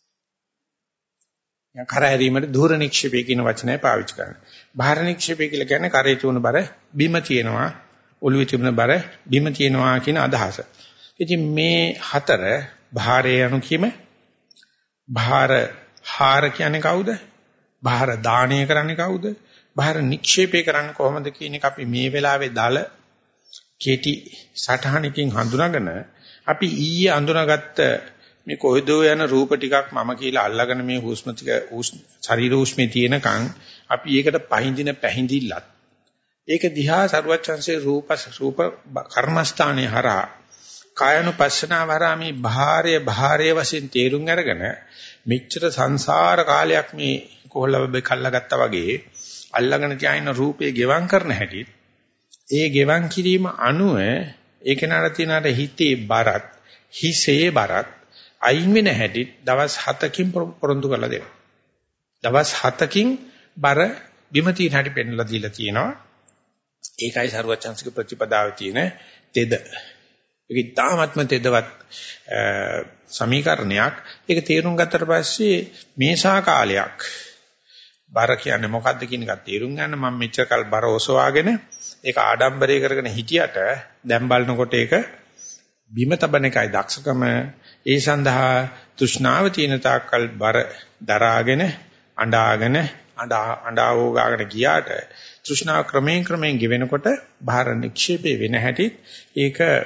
Speaker 1: යා කරහැරීමට දුර නික්ෂේපය කියන වචනය පාවිච්චි කරනවා. භාර නික්ෂේපය කියලා කියන්නේ කරේ තුන බර බිම තියෙනවා. ඔළුවේ තිබුණ බර බිම තියෙනවා කියන අදහස. ඉතින් මේ හතර භාරය යනු කීම භාර හාර කියන්නේ කවුද? භාර දාණය කරන්නේ කවුද? භාර නික්ෂේපය කරන්නේ කොහොමද කියන එක අපි මේ වෙලාවේ දාල කෙටි සටහනකින් හඳුනාගෙන අපි ඊයේ අඳුනාගත්ත මේ කොහෙදෝ යන රූප ටිකක් මම කියලා අල්ලගෙන මේ හුස්ම ටික ශරීර හුස්මේ තියෙනකන් අපි ඒකට පහඳින පැහිඳිල්ලත් ඒක දිහා සරුවච්චන්සේ රූප රූප කර්මස්ථානයේ හරහා කායනුපස්සනාව හරහා මේ භාරය භාරය වශයෙන් තේරුම් අරගෙන මෙච්චර සංසාර කාලයක් මේ කොහොල්ලබේ කල්ලා ගත්තා වගේ අල්ලගෙන තියාගෙන රූපේ ගෙවම් කරන හැටි ඒ ගෙවම් කිරීම අනුව ඒක නඩ තියනට හිතේ බරත් හිසේ බරත් අයින් වෙන හැටි දවස් හතකින් පොරොන්දු කරලා දෙනවා. දවස් හතකින් බර බිම තියෙන හැටි පෙන්වලා දීලා තියෙනවා. ඒකයි සරුවචන්සික ප්‍රතිපදාවේ තියෙන තෙද. ඒක තාමත්ම තෙදවත් සමීකරණයක්. ඒක තේරුම් ගත්තට පස්සේ මේසා කාලයක් බර කියන්නේ මොකද්ද කියන එක තේරුම් ගන්න මම මෙච්චර කල් බර ඔසවාගෙන ඒක ආඩම්බරේ කරගෙන හිටියට දැන් බලනකොට ඒක බිම තබන එකයි දක්ෂකම. ඒ සඳහා තෘෂ්ණාව තියෙන තාක්කල් බර දරාගෙන අඬාගෙන අඬා අඬාවෝ ගාගෙන ගියාට තෘෂ්ණාව ක්‍රමයෙන් ක්‍රමයෙන් ගෙවෙනකොට භාර නික්ෂේපේ වෙන හැටි ඒක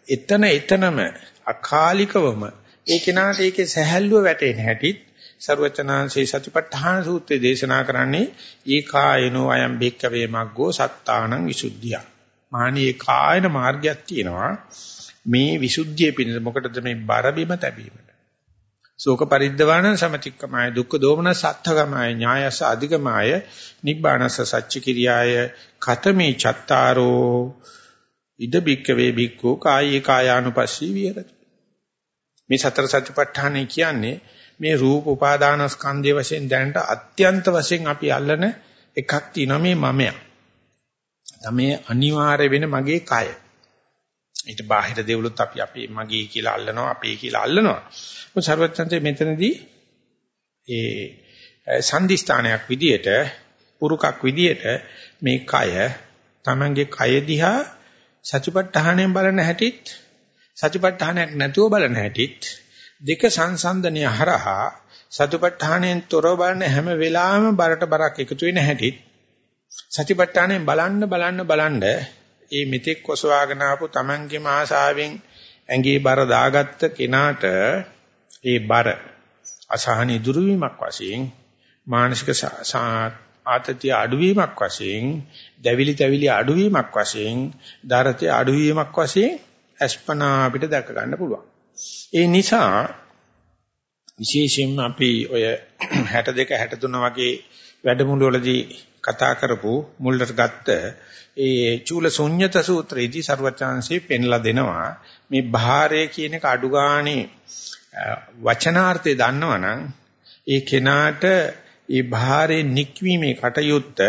Speaker 1: එතන එතනම අකාලිකවම ඒ කෙනාට ඒකේ සැහැල්ලුව වැටෙන හැටිත් සර්වචනාංශේ සතිපට්ඨාන සූත්‍රයේ දේශනා කරන්නේ ඒකායනෝ අයම් බික්කවේ මග්ගෝ සත්තානං විසුද්ධිය. මානී ඒකායන මාර්ගයක් තියෙනවා මේ විසුද්ධිය පිණිස. මොකටද මේ බර බිම තැබීමට. ශෝක පරිද්දවාන සමතික්කමය දුක්ඛ දෝමන සත්‍යගමය ඥායස අධිගමය නිබ්බානස සච්ච කිරියාය කතමේ චත්තාරෝ ඉද බික්කවේ බික්කෝ කායේ කායානුපස්සී විහෙරති. මේ සතර සතිපට්ඨානයි කියන්නේ මේ රූප උපාදාන ස්කන්ධය වශයෙන් දැනට අත්‍යන්ත වශයෙන් අපි අල්ලන එකක් තියෙනවා මේ මමයා. තමයි අනිවාර්ය වෙන මගේ කය. ඊට බාහිර දේවලුත් අපි අපේ මගේ කියලා අල්ලනවා අපේ කියලා අල්ලනවා. මොකද සර්වඥන්තේ මෙතනදී ඒ සංදිස්ථානයක් විදියට පුරුකක් විදියට මේ කය තමංගේ කය දිහා සතිපට්ඨානයෙන් බලන හැටිත් සතිපට්ඨානයක් නැතුව බලන හැටිත් දෙක සංසන්දනය හරහා සතිපට්ඨානයෙන් තොරව බලන හැම වෙලාවෙම බරට බරක් එකතු වෙන හැටිත් සතිපට්ඨානයෙන් බලන්න බලන්න බලන්න ඒ මෙතෙක් කොසවාගෙන ආපු තමන්ගේම ආසාවෙන් ඇඟේ බර දාගත්ත කෙනාට ඒ බර අසහන ඉදිරිවීමක් වශයෙන් මානසික ආතතිය අඩුවීමක් වශයෙන් දැවිලි තැවිලි අඩුවීමක් වශයෙන් දරතේ අඩුවීමක් වශයෙන් අස්පනා අපිට දැක ගන්න පුළුවන්. ඒ නිසා විශේෂයෙන්ම අපි ඔය හැට දෙක හැට තුන වගේ වැඩමුළු වලදී කතා කරපු මුල්ලට ගත්ත ඒ චූල ශුන්්‍යත සූත්‍රයේදී සර්වචාන්සේ පෙන්ලා දෙනවා මේ භාරය කියන එක අඩු ගානේ වචනාර්ථය දන්නවනම් ඒ කෙනාට ඒ භාරේ නික්වීමේ කටයුත්ත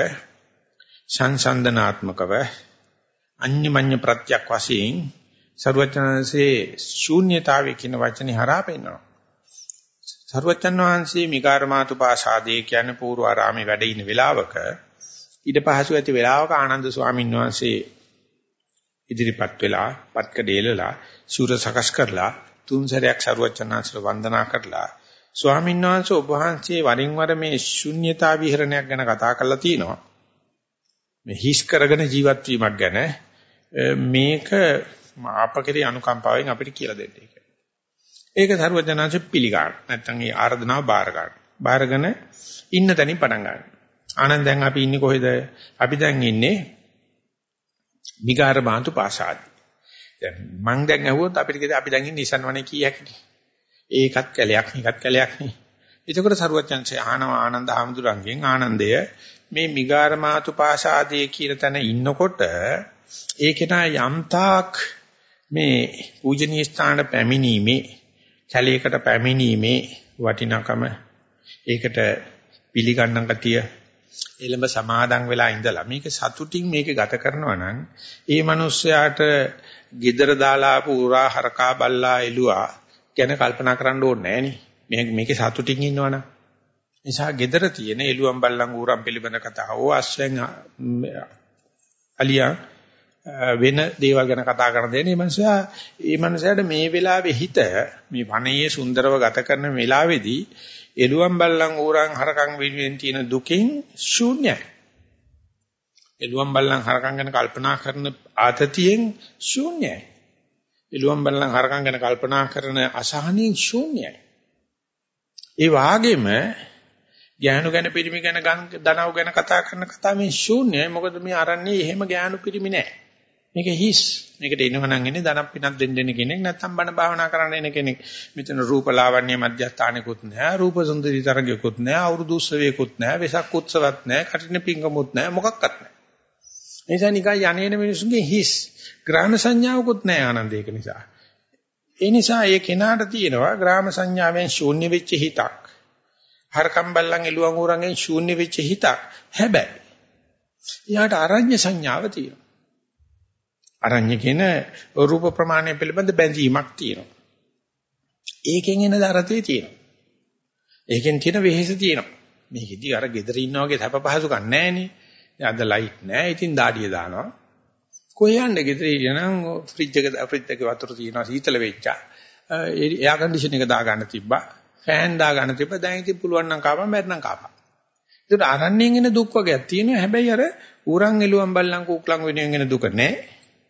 Speaker 1: සංසන්දනාත්මකව අඤ්ඤමඤ්ඤ ප්‍රත්‍යක් වශයෙන් සර්වචාන්සේ ශූන්‍යතාවය කියන වචනේ හරහා පෙන්නනවා. සර්වචන් වහන්සේ මිගාරමාතුපාසාදේ කියන්නේ පූර්ව ආරාමේ වැඩ ඉන වෙලාවක ඊට පහසු ඇති වෙලාවක ආනන්ද ස්වාමීන් වහන්සේ ඉදිරිපත් වෙලා පත්කඩේලලා සූර සකස් කරලා තුන් සැරයක් සර්වචන්නාංශට වන්දනා කරලා ස්වාමීන් වහන්සේ ඔබ වහන්සේ වරින් වර මේ ශුන්‍යතා විහරණයක් ගැන කතා කරලා තිනවා. මේ හිස් කරගෙන ජීවත් වීමක් ගැන මේක අපකරේ අනුකම්පාවෙන් අපිට කියලා දෙන්න ඒක. ඒක සර්වඥාන්සේ පිළිගන්න. නැත්නම් ඒ ආර්දනාව බාර ගන්න. බාරගෙන ඉන්න තැනින් පටන් ගන්න. ආනන්ද දැන් අපි ඉන්නේ කොහෙද? අපි දැන් ඉන්නේ මිගාර බාන්තු පාසාදී. දැන් මං දැන් ඇහුවොත් අපිට කිව්ද අපි දැන් ඉන්නේ ඉසන්වනේ කීයක්ද? ඒකත් කැලයක් නිකත් කැලයක් නේ. එතකොට සර්වඥාන්සේ ආනවා ආනන්ද හාමුදුරන්ගෙන් ආනන්දය මේ මිගාර මාතු පාසාදී කියන තැන ඉන්නකොට ඒකේනා යම්තාක් මේ පූජනීය ස්ථාන පැමිණීමේ කැලයකට පැමිණීමේ වටිනාකම ඒකට පිළිගන්න ගතිය එළඹ සමාදන් වෙලා ඉඳලා මේක සතුටින් මේක ගත කරනවා නම් ඒ මිනිස්යාට gedara දාලා ආපු උරා හරකා බල්ලා එළුවා ගැන කල්පනා කරන්න ඕනේ නෑනේ මේ මේකේ සතුටින් ඉන්නවනම් නිසා gedara තියෙන එළුවන් බල්ලන් ඌරන් පිළිබඳ කතාව ඕ අස්යෙන් අලියා වෙන දේවල් ගැන කතා කරන දෙන්නේ මනුස්සයා ඒ මනුස්සයාට මේ වෙලාවේ හිත මේ වනයේ සුන්දරව ගත කරන වෙලාවේදී එළුවන් බල්ලන් ඌරන් හරකන් වෙනුවෙන් තියෙන දුකින් ශූන්‍යයි. එළුවන් බල්ලන් හරකන් ගැන කල්පනා කරන ආතතියෙන් ශූන්‍යයි. එළුවන් බල්ලන් හරකන් ගැන කල්පනා කරන අසහනින් ශූන්‍යයි. ඒ වාගේම ඥානු ගැන පිරිමි ගැන දනව ගැන කතා කරන කතාව මේ ශූන්‍යයි. මොකද මේ අරන්නේ එහෙම ඥානු පිරිමි නෑ. මේක හිස්. මේකට එනවනම් එන්නේ ධනක් පිනක් දෙන්න දෙන කෙනෙක් නැත්නම් බණ භාවනා කරන්න එන කෙනෙක්. මෙතන රූප ලාවන්‍ය මධ්‍යස්ථානෙකුත් නෑ, රූප සුන්දරී තරගයකුත් නෑ, අවුරුදු උත්සවයකුත් නෑ, වෙසක් උත්සවත් නෑ, කටින පිංගමුත් නෑ, මොකක්වත් නෑ. ඒ නිසා නිකන් යන්නේන මිනිසුන්ගේ හිස් ග්‍රාම සංඥාවකුත් නෑ ආනන්ද ඒක නිසා. ඒ නිසා ඒ කෙනාට තියෙනවා ග්‍රාම සංඥාවෙන් ශූන්‍ය වෙච්ච හිතක්. හරකම් බල්ලන් එළුවන් ඌරන්ගෙන් ශූන්‍ය වෙච්ච හිතක්. හැබැයි යාට අරඤ්‍ය සංඥාව තියෙනවා. අරඤ්‍ය කියන රූප ප්‍රමාණය පිළිබඳ බැඳීමක් තියෙනවා. ඒකෙන් එන දරතේ තියෙනවා. ඒකෙන් තියෙන වෙහෙස තියෙනවා. මේකෙදී අර gedara ඉන්නා වගේ තප පහසුකම් නැහැනේ. අද ලයිට් නැහැ. ඉතින් දාඩිය දානවා. කොහේ යන්නේ gedara ඉන්නනම් ෆ්‍රිජ් එක ෆ්‍රිජ් එකේ වතුර තියෙනවා සීතල වෙච්චා. එයා කන්ඩිෂන් එක දා ගන්න තිබ්බා. ෆෑන් දා ගන්න තිබ්බා. දැන් ඉතින් පුළුවන් නම් කාපම් බැරි කාපම්. ඒකට අරණ්‍යයෙන් එන දුක් වර්ගයක් තියෙනවා. හැබැයි අර ඌරන් එළුවන් බල්ලන් කූක්ලන් වෙනුවෙන් එන දුක නැහැ.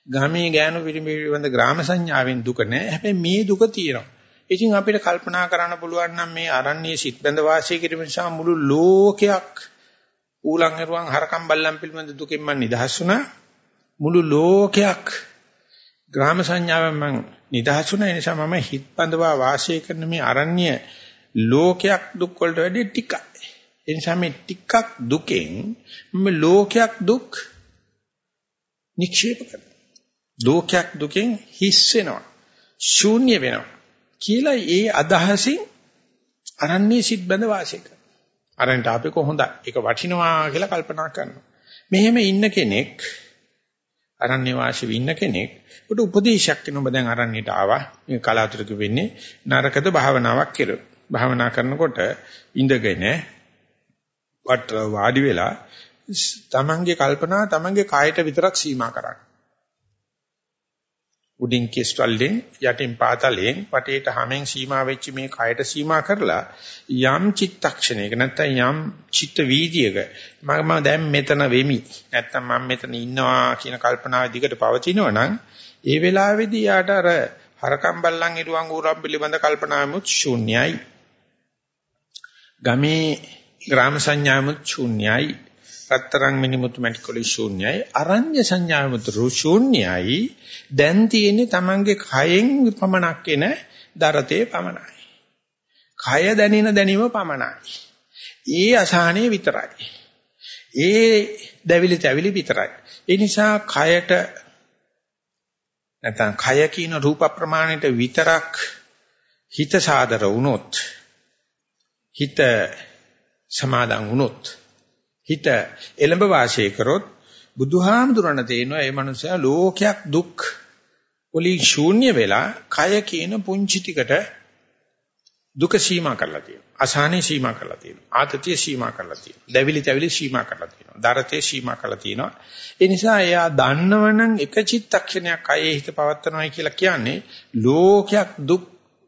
Speaker 1: ගමේ ගෑනු පිළිමි පිළිබඳ ග්‍රාම සංඥාවෙන් දුක නැහැ. හැබැයි මේ දුක තියෙනවා. ඉතින් අපිට කල්පනා කරන්න පුළුවන් නම් මේ අරණ්‍යයේ සිත් බඳ වාසය කිරීම නිසා මුළු ලෝකයක් ඌලන් හරුවන් හරකම් බල්ලන් පිළිබඳ දුකෙන් මම නිදහස් වුණා. මුළු ලෝකයක් ග්‍රාම සංඥාවෙන් මම නිදහස් වුණා. ඒ නිසා මම හිත් බඳවා වාසය කරන මේ අරණ්‍ය ලෝකයක් දුක් වලට වැඩි ටිකයි. ඒ නිසා මේ ටිකක් දුකෙන් මම ලෝකයක් දුක් නික්ෂේප කරනවා. ලෝකයක් දුකෙන් හිස් වෙනවා. ශූන්‍ය වෙනවා. කියලා ඒ අදහසින් අරන්නේ සිත් බඳ වාසය කරනවා. අරන්ට අපි කොහොඳයි. ඒක වටිනවා කියලා කල්පනා කරනවා. මෙහෙම ඉන්න කෙනෙක් අරණ්‍ය වාසී ඉන්න කෙනෙක් උට උපදේශයක් වෙන ඔබ දැන් අරණ්‍යට ආවා. මේ කලාතුරක වෙන්නේ නරකද භාවනාවක් කෙරුවා. භාවනා කරනකොට ඉඳගෙන වට වාඩි වෙලා තමන්ගේ කල්පනා තමන්ගේ කායට විතරක් සීමා කරන්න. උඩින් කිස්වලින් යටින් පාතලෙන් වටේට හැමෙන් සීමා වෙච්ච මේ කායට සීමා කරලා යම් චිත්තක්ෂණයක නැත්නම් යම් චිත්ත වීදියේක මම දැන් මෙතන වෙමි නැත්නම් මම මෙතන ඉන්නවා කියන කල්පනාව දිගට පවතිනවා නම් ඒ වෙලාවේදී යාට අර හරකම් බල්ලන් ඉරුවන් ඌරම් පිළිබඳ කල්පනාවමුත් ශූන්‍යයි. ගමේ ග්‍රාම සංඥාවමුත් ශූන්‍යයි. රත්තරන් මිනිමුතු මැටිකොලි ශූන්‍යයි. අරඤ්‍ය සංඥාවමුත් ශූන්‍යයි. දැන් තියෙන්නේ Tamange කයෙන් පමණක් එන දරතේ පමණයි. කය දැනින දැනීම පමණයි. ඒ අසහනේ විතරයි. ඒ දැවිලි තැවිලි විතරයි. ඒ නිසා කයට නැත්නම් කය කියන රූප ප්‍රමාණයට විතරක් හිත සාදර වුණොත් හිත සමාදන් වුණොත් හිත එළඹ වාසය කරොත් බුදුහාමුදුරණ තේනවා මේ මනුස්සයා ලෝකයක් දුක් වලින් ශූන්‍ය වෙලා කය කියන පුංචි ටිකට දුක සීමා කරලා තියෙනවා. අසහනේ සීමා කරලා තියෙනවා. ආතතිය සීමා කරලා තියෙනවා. දැවිලි තැවිලි සීමා කරලා තියෙනවා. දරතේ සීමා කරලා තියෙනවා. ඒ නිසා එයා දන්නවනම් එක චිත්තක්ෂණයක් කයේ හිත පවත්වනවායි කියලා කියන්නේ ලෝකයක් දුක්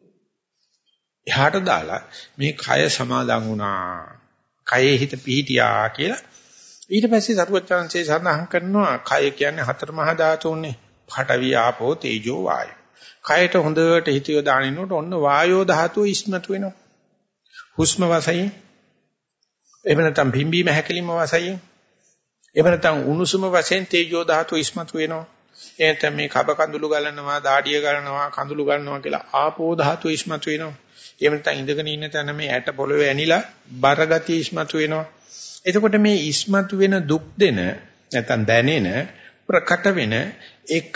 Speaker 1: එහාට දාලා මේ කය සමාදන් වුණා. කයේ හිත පිහිටියා කියලා. ඊට පස්සේ සරුවචාන්සේ සඳහන් කරනවා කය කියන්නේ හතර මහා ධාතුන්නේ. පඨවි ආපෝ තේජෝ වායෝ. කයට හොඳට හිත යොදානිනකොට ඔන්න වායෝ ධාතුව ඉස්මතු වෙනවා. හුස්ම වශයෙන් එහෙම නැත්නම් බිම්බීම හැකලිම වශයෙන් එහෙම නැත්නම් උණුසුම වශයෙන් තේජෝ ධාතුව ඉස්මතු වෙනවා. එහෙනම් මේ කබ කඳුළු ගලනවා, දාඩිය ගලනවා, කඳුළු ගලනවා කියලා ආපෝ ධාතුව ඉස්මතු වෙනවා. එහෙම නැත්නම් ඉඳගෙන ඉන්න තැන මේ ඇට පොළවේ ඇනිලා බරගතිය ඉස්මතු වෙනවා. එතකොට මේ ඉස්මතු වෙන දුක් දෙන නැත්නම් දැනෙන ප්‍රකට වෙන එක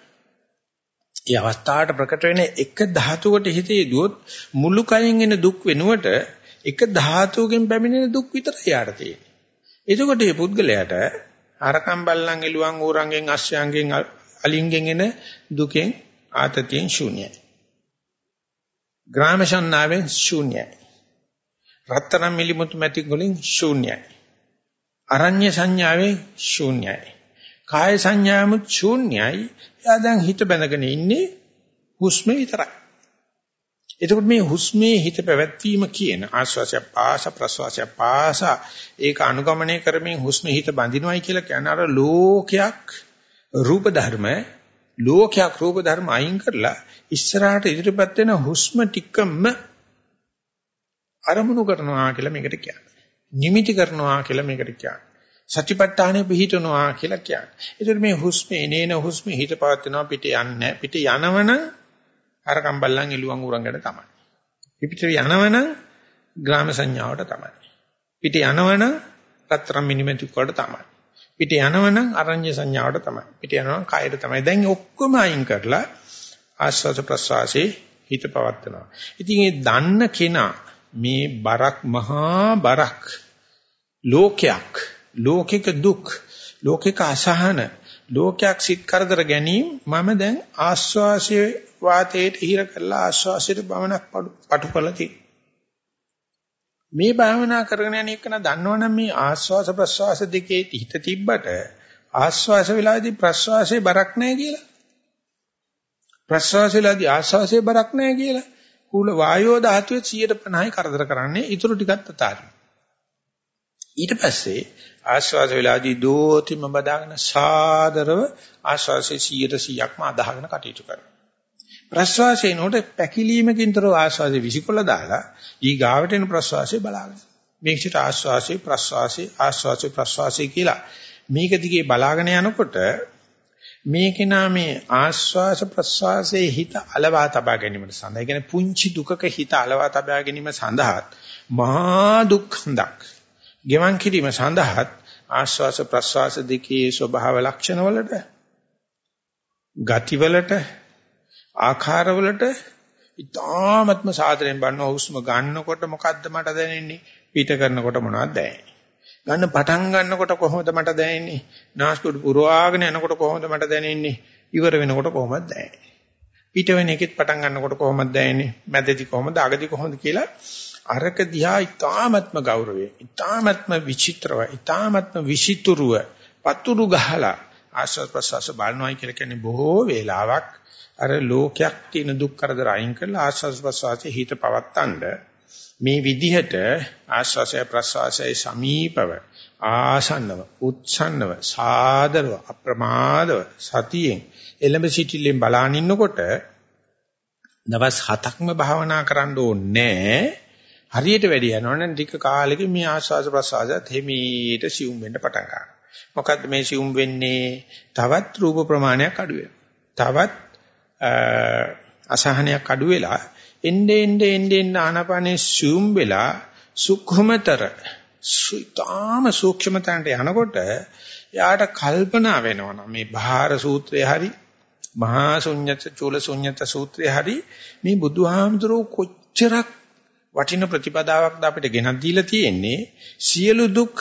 Speaker 1: ඒ අවස්ථාවට ප්‍රකට වෙන එක ධාතුවකට හිත යදුවොත් මුළු කයෙන් එන දුක් වෙනුවට එක ධාතුවකින් පැමිණෙන දුක් විතරයි යාට තියෙන්නේ. එතකොට මේ පුද්ගලයාට අරකම් බල්ලන් එළුවන් ඌරන්ගෙන් අශ්වයන්ගෙන් අලින්ගෙන් එන දුකෙන් ආතතියෙන් ශූන්‍යයි. ග්‍රාම සංඥාවෙන් ශූන්‍යයි. රත්තරන් මිලිමුතු මැටි වලින් ශූන්‍යයි. අරඤ්‍ය සංඥාවෙන් ශූන්‍යයි. කාය සංඥාමුත් ශූන්‍යයි. එයා දැන් හිත බැඳගෙන ඉන්නේ හුස්මේ විතරයි. එතකොට මේ හුස්මේ හිත පැවැත්වීම කියන ආශ්වාසය පාස ප්‍රශ්වාසය පාස ඒක අනුගමනය කරමින් හුස්මේ හිත බඳිනවයි කියලා කියන අර ලෝකයක් රූප ධර්ම ලෝකයක් රූප ධර්ම අයින් කරලා ඉස්සරහට ඉදිරියපත් වෙන හුස්ම ටිකම අරමුණු කරනවා කියලා මේකට කියන්නේ. නිමිති කරනවා කියලා මේකට කියන්නේ. සතිපට්ඨානෙ පිහිටනවා කියලා කියන්නේ. ඒතර මේ හුස්මේ එනේන හුස්මේ හිත පවත්වනවා පිට යන්නේ පිට යනවනම් අර කම්බල්ලන් එළුවන් උරංගන තමයි. පිට යනවනම් ග්‍රාම සංඥාවට තමයි. පිට යනවනම් රත්තරන් මිනිමෙතු වලට තමයි. පිට යනවනම් අරඤ්‍ය සංඥාවට තමයි. පිට යනවනම් කායයට තමයි. දැන් ඔක්කොම අයින් කරලා ආස්වාද ප්‍රසවාසයේ හිත පවත්වනවා. ඉතින් ඒ දන්න කෙනා මේ බරක් මහා බරක් ලෝකයක් ලෝකික දුක් ලෝකික අසහන ලෝකයක් සිත් කරදර ගැනීම මම දැන් ආස්වාසයේ වාතයට හිර කරලා ආස්වාසයට බවනක් පටු කරලා තියෙනවා. මේ භාවනා කරගෙන යන එක න දන්නවනම් මේ ආස්වාස ප්‍රස්වාස දෙකේ හිත තිබ්බට ආස්වාස වෙලාවේදී ප්‍රස්වාසයේ බරක් නැහැ කියලා. ප්‍රස්වාස වෙලාවේදී ආස්වාසයේ බරක් නැහැ කියලා. කුල වායෝ ධාතුවේ සියයට පනහයි කරදර කරන්නේ ඊටු ටිකක් අතාරිනවා. ඊට පස්සේ ආශ්වාස වෙලාදී දෝතිම බදාගෙන සාදරව ආශ්වාසයේ සියයට සීයක්ම අදහගෙන කටයුතු කරනවා. ප්‍රශ්වාසයේ නෝට පැකිලීමකින්තර ආශ්වාසයේ විසිකොල්ල දාලා ඊ ගාවට එන ප්‍රශ්වාසයේ බලාගෙන. මේකට ආශ්වාසයේ ප්‍රශ්වාසයේ ආශ්වාසයේ ප්‍රශ්වාසයේ කියලා මේක දිගේ බලාගෙන යනකොට මේකේ නාමේ ආශ්වාස ප්‍රශ්වාසයේ හිත අලවා තබා ගැනීමට සඳහා. ඒ කියන්නේ පුංචි දුකක හිත අලවා තබා ගැනීම සඳහා මහා දුක්ඛඳක් ගෙවන් කිරීම සඳහා ආශ්වාස ප්‍රශ්වාස දෙකේ ස්වභාව ලක්ෂණ වලට ගති වලට ආකාර වලට ඊටාත්ම සාදරයෙන් බලන හුස්ම ගන්නකොට මොකද්ද මට දැනෙන්නේ පිට කරනකොට මොනවද දැනෙන්නේ ගන්න පටන් ගන්නකොට කොහොමද මට දැනෙන්නේ නාස්පුඩු පුරවාගෙන යනකොට කොහොමද මට දැනෙන්නේ ඉවර වෙනකොට කොහොමද දැනෙන්නේ පිට වෙන එකෙත් පටන් ගන්නකොට කොහොමද දැනෙන්නේ මැදදී කොහොමද අගදී කොහොමද කියලා අරක දිහා ඊ타ත්ම ගෞරවය ඊ타ත්ම විචිත්‍රව ඊ타ත්ම විචිතුරුව පතුරු ගහලා ආශ්වාස ප්‍රශ්වාස බලනවායි කියලා කියන්නේ බොහෝ වේලාවක් අර ලෝකයක් තියෙන දුක් කරදර අයින් කරලා ආශ්වාස ප්‍රශ්වාසයේ හිත පවත්තන්න මේ විදිහට ආශ්වාසය ප්‍රශ්වාසයේ සමීපව ආසන්නව උත්සන්නව සාදරව අප්‍රමාදව සතියෙන් එළඹ සිටිල්ලෙන් බලාගෙන ඉන්නකොට දවස් හතක්ම භාවනා කරන්න ඕනේ හරියට වැඩි යනවනම් ටික කාලෙකින් මේ ආශ්වාස ප්‍රශ්වාසයත් හිමීට සිුම් වෙන්න පටන් ගන්නවා. මොකද්ද මේ සිුම් වෙන්නේ? තවත් රූප ප්‍රමාණයක් අඩු වෙනවා. තවත් අසහනයක් අඩු වෙලා එන්නේ එන්නේ එන්නේ ආනාපානේ සිුම් වෙලා සුඛමතර සුතාම සූක්ෂමතන්ට යනකොට යාට කල්පනා වෙනවා මේ බාහිර සූත්‍රය හරි මහා ශුන්්‍යත චූල ශුන්්‍යත සූත්‍රය හරි මේ බුදුහාමුදුරුවෝ කොච්චරක් වටින ප්‍රතිපදාවක්ද අපිට ගෙනත් දීලා තියෙන්නේ සියලු දුක්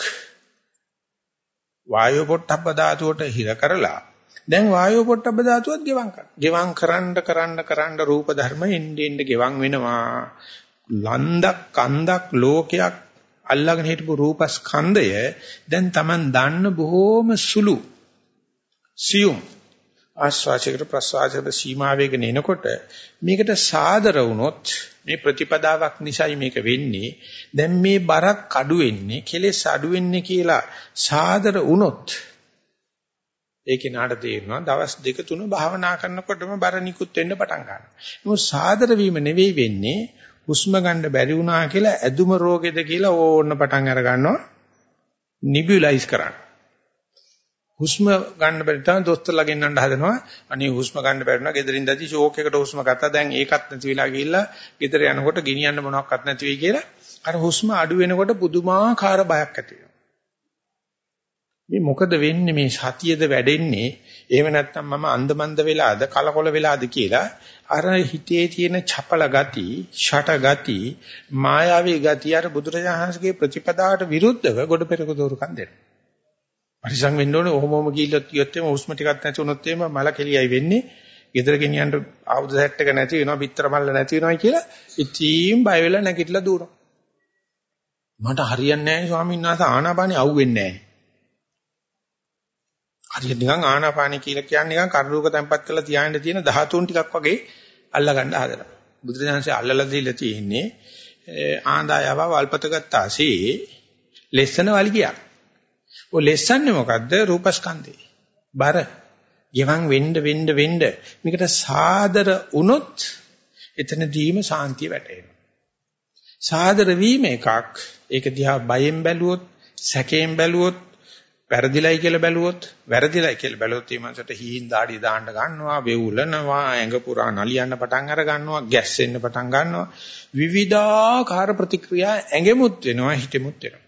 Speaker 1: වායෝ පොට්ටබ්බ ධාතුවට හිර කරලා දැන් වායෝ පොට්ටබ්බ ධාතුවත් ගෙවම් කරනවා. ගෙවම් කරන්න කරන්න කරන්න රූප ධර්ම එන්නේ එන්නේ ගෙවම් වෙනවා. ලන්දක් කන්දක් ලෝකයක් අල්ලගෙන හිටපු රූපස්කන්ධය දැන් Taman දන්න බොහෝම සුළු සියුම් ආස්වාචිකට ප්‍රසවාචිකට සීමා වේගන එනකොට මේකට සාදර වුණොත් මේ ප්‍රතිපදාවක් නිසායි මේක වෙන්නේ දැන් මේ බරක් අඩු වෙන්නේ කෙලෙස් අඩු වෙන්නේ කියලා සාදර වුණොත් ඒකේ නාඩ තේරෙනවා දවස් දෙක තුන භාවනා කරනකොටම බර නිකුත් වෙන්න පටන් ගන්නවා. මොකද සාදර වීම නෙවෙයි වෙන්නේ හුස්ම ගන්න බැරි වුණා කියලා ඇදුම රෝගෙද කියලා ඕන්න පටන් අර ගන්නවා නිබියුලයිස් කරන්න. හුස්ම ගන්න බැරි තමයි දොස්තරලා ගෙන්නන්න හදනවා. අනේ හුස්ම ගන්න බැරි වුණා ගෙදරින් දැටි ෂෝක් එකකට හුස්ම ගත්තා. දැන් ඒකත් නැති වෙලා ගිහිල්ලා ගෙදර යනකොට ගෙනියන්න මොනවත් නැති වෙයි කියලා අර හුස්ම අඩු වෙනකොට පුදුමාකාර බයක් ඇති වෙනවා. මේ මොකද වෙන්නේ මේ සතියද වැඩෙන්නේ එහෙම නැත්නම් මම අන්දමන්ද වෙලාද කලකොල වෙලාද කියලා අර හිතේ තියෙන චපල ගති, ෂට ගති, මායාවී ගති අර බුදුරජාණන්සේගේ ප්‍රතිපදාවට විරුද්ධව ගොඩ පෙරක දෝරුකම් දෙනවා. පරිසං වෙන්න ඕනේ ඔහොම ඔහොම ගිහිල්ලත් කියොත් එimhe උස්ම ටිකක් නැති වුණොත් එimhe මල කෙලියයි වෙන්නේ. ගෙදර ගෙනියන්න ආයුධ සෙට් එක නැති වෙනවා, පිටර මල්ල නැති වෙනවා කියලා ඉතින් බය වෙලා නැගිටලා දුවනවා. මට හරියන්නේ නැහැ ස්වාමීන් වහන්සේ ආනාපානෙ අවුෙන්නේ නැහැ. හරියට නිකන් ආනාපානෙ කියලා කියන්නේ නිකන් කර්ණුක තැම්පත් කරලා තියාගෙන තියෙන ධාතුන් ටිකක් වගේ අල්ල ගන්න හදලා. බුදුරජාණන්සේ අල්ලලා දීලා තියෙන්නේ ආඳායව වල්පත ගත්තාසේ ලෙස්සන වලිගයක්. ඔය ලෙස්සන්නේ මොකද්ද? රූපස්කන්ධේ. බර. ගෙවන් වෙන්න වෙන්න වෙන්න මේකට සාදර වුණොත් එතනදීම සාන්තිය වැටෙනවා. සාදර වීම එකක්. ඒක දිහා බයෙන් බැලුවොත්, සැකයෙන් බැලුවොත්, වැරදිලයි කියලා බැලුවොත්, වැරදිලයි කියලා බැලුවොත් මේ මනසට හීන් දාඩිය දාන්න ගන්නවා, වෙවුලනවා, ඇඟ පුරා නලියන්න පටන් අර ගන්නවා, ගැස්සෙන්න පටන් ගන්නවා. විවිධාකාර ප්‍රතික්‍රියා ඇඟෙමුත් වෙනවා, හිතෙමුත් වෙනවා.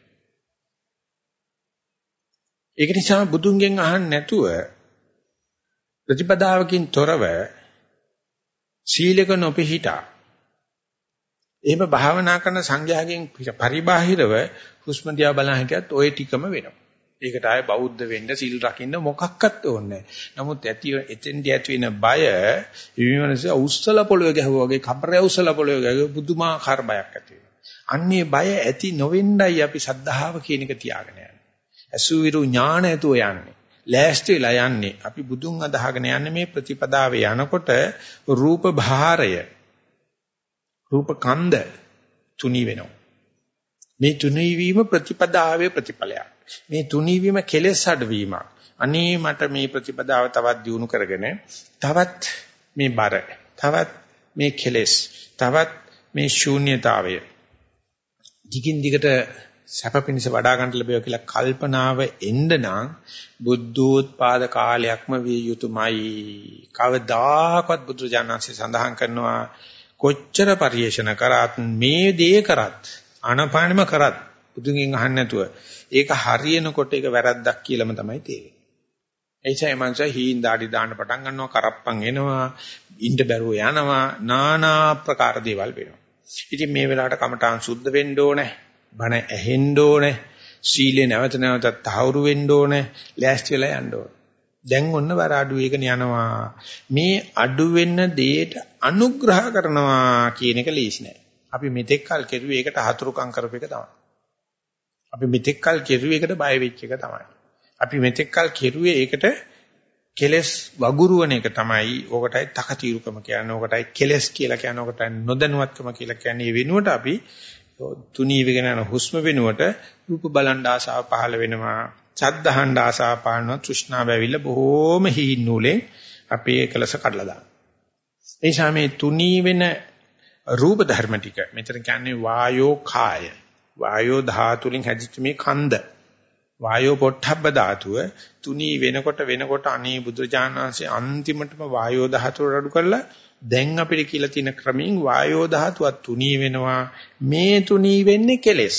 Speaker 1: ඒක නිසා බුදුන්ගෙන් අහන්න නැතුව ප්‍රතිපදාවකින් තොරව සීලක නොපිහිටා එහෙම භාවනා කරන සංඝයාගෙන් පරිබාහිරව හුස්ම දිහා බලන හිටියත් ওই ටිකම වෙනවා. ඒකට ආයේ බෞද්ධ වෙන්න සීල් රකින්න මොකක්වත් ඕනේ නැහැ. නමුත් ඇති එතෙන්දී ඇති වෙන බය විමනස උස්සල පොළවේ ගැහුවා වගේ කබරේ උස්සල පොළවේ ගැහුවා බුදුමාකාර බයක් ඇති වෙනවා. අන්නේ බය ඇති නොවෙන්නයි අපි සද්ධාව කියන එක තියාගෙන යන්නේ. අසුවිරු ඥාන ඇතුව යන්නේ. ලෑස්ති වෙලා යන්නේ. අපි බුදුන් අදහගෙන යන්නේ මේ ප්‍රතිපදාවේ යනකොට රූප භාරය රූප කන්ද තුනී වෙනවා. මේ තුනීවීම ප්‍රතිපදාවේ ප්‍රතිඵලයක්. මේ තුනීවීම කෙලෙස් අඩවීමක්. අනේ මට මේ ප්‍රතිපදාව තවත් දියුණු කරගෙන තවත් මේ බර, තවත් මේ කෙලෙස්, තවත් මේ ශූන්‍යතාවය දිගින් දිගට සැප පිණිස වඩා ගන්න ලැබෙවා කියලා කල්පනාව එන්න නම් බුද්ධෝත්පාද කාලයක්ම විය යුතුමයි. කවදාකවත් බුදුජානන්සේ සඳහන් කරනවා කොච්චර පරිේශන කරත් මේ දේ කරත් ආනපානෙම කරත් බුදුන්ගෙන් අහන්න නැතුව ඒක හරියනකොට ඒක වැරද්දක් කියලාම තමයි තේරෙන්නේ. එයිසයි මංස හීන් දාඩි දාන්න පටන් ගන්නවා, කරප්පන් එනවා, ඉන්න බැරුව යනවා, নানা ආකාර දේවල් වෙනවා. ඉතින් මේ වෙලාවට කමඨාන් සුද්ධ වෙන්න ඕනේ, බණ ඇහෙන්න ඕනේ, සීලේ නැවත නැවතත් තහවුරු වෙන්න ඕනේ, ලෑස්ති වෙලා යන්න ඕනේ. දැන් ඔන්න වර අඩු වේගන යනවා. මේ අඩු වෙන දෙයට අනුග්‍රහ කරනවා කියන එක ලීසි නෑ. අපි මෙතෙක් කල් කෙරුවේ ඒකට හතුරුකම් කරපු එක තමයි. අපි මෙතෙක් කල් කෙරුවේ ඒකට බය වෙච්ච එක තමයි. අපි මෙතෙක් කල් කෙරුවේ ඒකට කෙලස් වගුරුවන එක තමයි. ඕකටයි තකතිරුකම කියන්නේ. ඕකටයි කෙලස් කියලා කියන්නේ. ඕකටයි නොදැනුවත්කම කියලා කියන්නේ. ඒ වෙනුවට අපි තුනී වෙගෙන යන හුස්ම වෙනුවට රූප බලන් ආසාව පහළ වෙනවා. සද්ධාහඬ ආසාව පානවා. තෘෂ්ණාව ඇවිල්ලා බොහෝම හීන් නූලෙන් අපේ එකලස කඩලා දානවා. ඒ ශාමේ තුනී වෙන රූප ධර්ම ටික මෙතන කියන්නේ වායෝ කාය. වායෝ ධාතුලින් හැදිච්ච මේ කන්ද. වායෝ පොට්ටබ්බ ධාතුව තුනී වෙනකොට වෙනකොට අනේ බුදුරජාණන් වහන්සේ අන්තිමටම වායෝ ධාතුව රඩු කරලා දැන් අපිට කියලා තියෙන ක්‍රමයෙන් වායෝ ධාතුවත් තුනී වෙනවා. මේ තුනී වෙන්නේ කෙලෙස්.